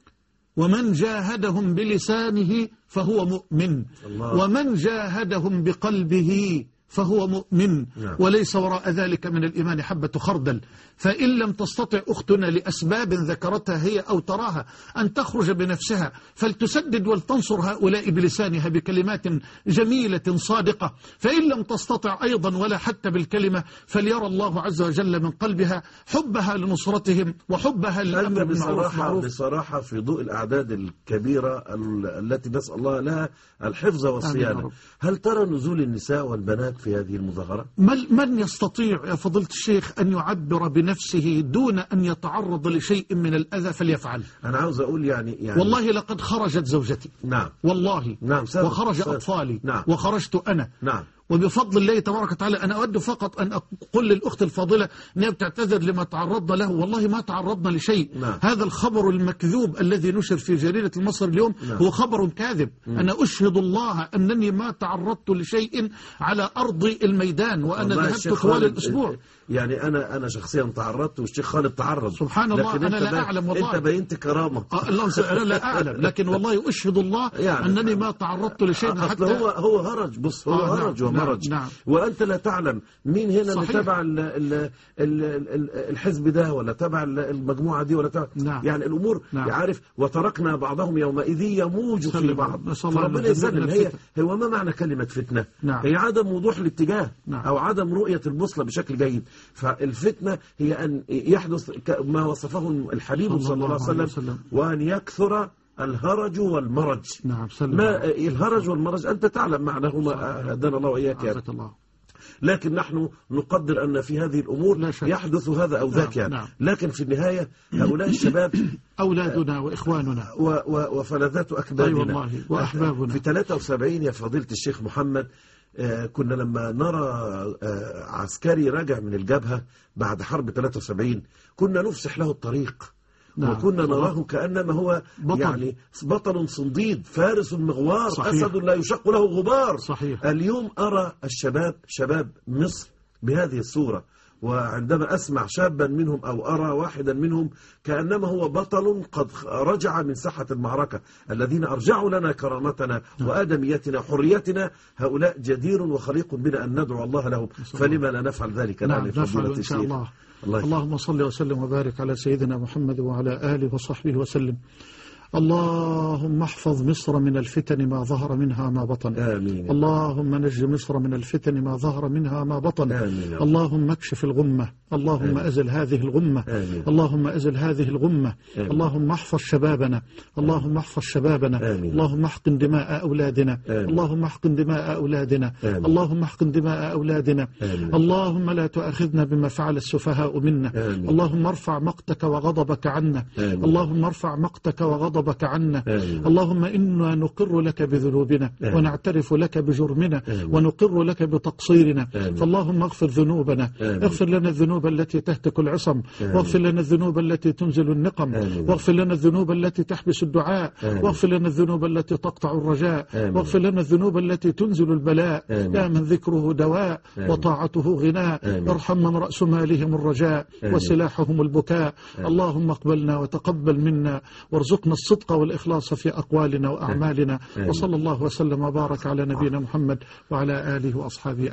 ومن جاهدهم بلسانه فهو مؤمن، الله. ومن جاهدهم بقلبه فهو مؤمن. نعم. وليس وراء ذلك من الإيمان حبة خردل. فإن لم تستطع أختنا لأسباب ذكرتها هي أو تراها أن تخرج بنفسها، فلتسدد ولتنصر هؤلاء بلسانها بكلمات جميلة صادقة. فإن لم تستطع أيضا ولا حتى بالكلمة، فليرى الله عز وجل من قلبها حبها لنصرتهم وحبها للأمر بالمعروف. بصراحة, بصراحة في ضوء الأعداد الكبيرة التي نسأل الله لها الحفظ والصيانة، هل ترى نزول النساء والبنات في هذه المظاهرة؟ من يستطيع يا فضيلة الشيخ أن يعبر بنفسه دون أن يتعرض لشيء من الأذى فليفعل. أنا عاوز أقول يعني, يعني والله لقد خرجت زوجتي. نعم. والله. نعم. وخرج سبب. أطفالي. نعم. وخرجت أنا. نعم. وبفضل الله تبارك وتعالى أنا أود فقط أن أقول للأخت الفاضلة أنها بتعتذر لما تعرضنا له. والله ما تعرضنا لشيء. نعم. هذا الخبر المكذوب الذي نشر في جريدة المصري اليوم نعم. هو خبر كاذب. م. أنا أشهد الله أنني ما تعرضت لشيء على أرض الميدان، وأنا ذهبت طوال الأسبوع. يعني أنا أنا شخصيا تعرضت، والشيخ خالد تعرض. سبحان الله. أنا لا أعلم والله. أنت بينت كرامة. أنا لا أعلم، لكن والله أشهد الله يعني أنني ما تعرضت لشيء. حتى هو هو هرج. بص هو آه هرج نعم. ومرج. نعم. وأنت لا تعلم مين هنا اللي تبع الحزب ده ولا تبع المجموعة دي ولا تبع. نعم. يعني الأمور نعم. يعرف وتركنا بعضهم يومئذ يموج في بعض. فربنا يسلم. هي هو ما معنى كلمة فتنة؟ نعم. هي عدم وضوح الاتجاه. نعم. أو عدم رؤية البوصلة بشكل جيد. فالفتنة هي أن يحدث ما وصفه الحبيب صلى الله عليه وسلم، وأن يكثر الهرج والمرج. نعم. ما الهرج والمرج أنت تعلم معناهما، هدانا الله وإياك. لكن نحن نقدر أن في هذه الأمور يحدث هذا أو ذاك يعني. نعم. لكن في النهاية هؤلاء الشباب أولادنا وإخواننا وفلذات أكبادنا وأحبابنا. في ثلاثة وسبعين يا فضيلة الشيخ محمد آه كنا لما نرى آه عسكري راجع من الجبهة بعد حرب ثلاثة وسبعين كنا نفسح له الطريق. نعم. وكنا نراه كأنما هو بطل. يعني بطل صنديد، فارس مغوار، صحيح. أسد لا يشق له غبار. صحيح. اليوم أرى الشباب شباب مصر بهذه الصورة، وعندما أسمع شابا منهم أو أرى واحدا منهم كأنما هو بطل قد رجع من ساحة المعركة. الذين أرجعوا لنا كرامتنا وآدميتنا وحريتنا هؤلاء جدير وخليق بنا أن ندعو الله لهم، فلما لا نفعل ذلك؟ نعم نفعل إن شاء الله. الله اللهم صل وسلم وبارك على سيدنا محمد وعلى آله وصحبه وسلم. اللهم احفظ مصر من الفتن ما ظهر منها ما بطن. آمين. اللهم نج مصر من الفتن ما ظهر منها ما بطن. آمين. اللهم اكشف الغمة. اللهم آمين. أزل هذه الغمة. آمين. اللهم أزل هذه الغمة. آمين. اللهم احفظ شبابنا. اللهم احفظ شبابنا. آمين. اللهم احقن دماء أولادنا. آمين. اللهم احقن دماء أولادنا. آمين. اللهم احقن دماء أولادنا. آمين. اللهم لا تؤاخذنا بما فعل السفهاء منا. آمين. اللهم ارفع مقتك وغضبك عنا. آمين. اللهم ارفع مقتك وغضبك غضبك عنا. اللهم إنا نقر لك بذنوبنا ونعترف لك بجرمنا ونقر لك بتقصيرنا، فاللهم اغفر ذنوبنا، اغفر لنا الذنوب التي تهتك العصم، واغفر لنا الذنوب التي تنزل النقم، واغفر لنا الذنوب التي تحبس الدعاء، واغفر لنا الذنوب التي تقطع الرجاء، واغفر لنا الذنوب التي تنزل البلاء، يا من ذكره دواء وطاعته غناء، ارحم من رأس مالهم الرجاء وسلاحهم البكاء. اللهم اقبلنا وتقبل منا وارزقنا الصدق والإخلاص في أقوالنا وأعمالنا، وصلى الله وسلم وبارك على نبينا محمد وعلى آله وأصحابه.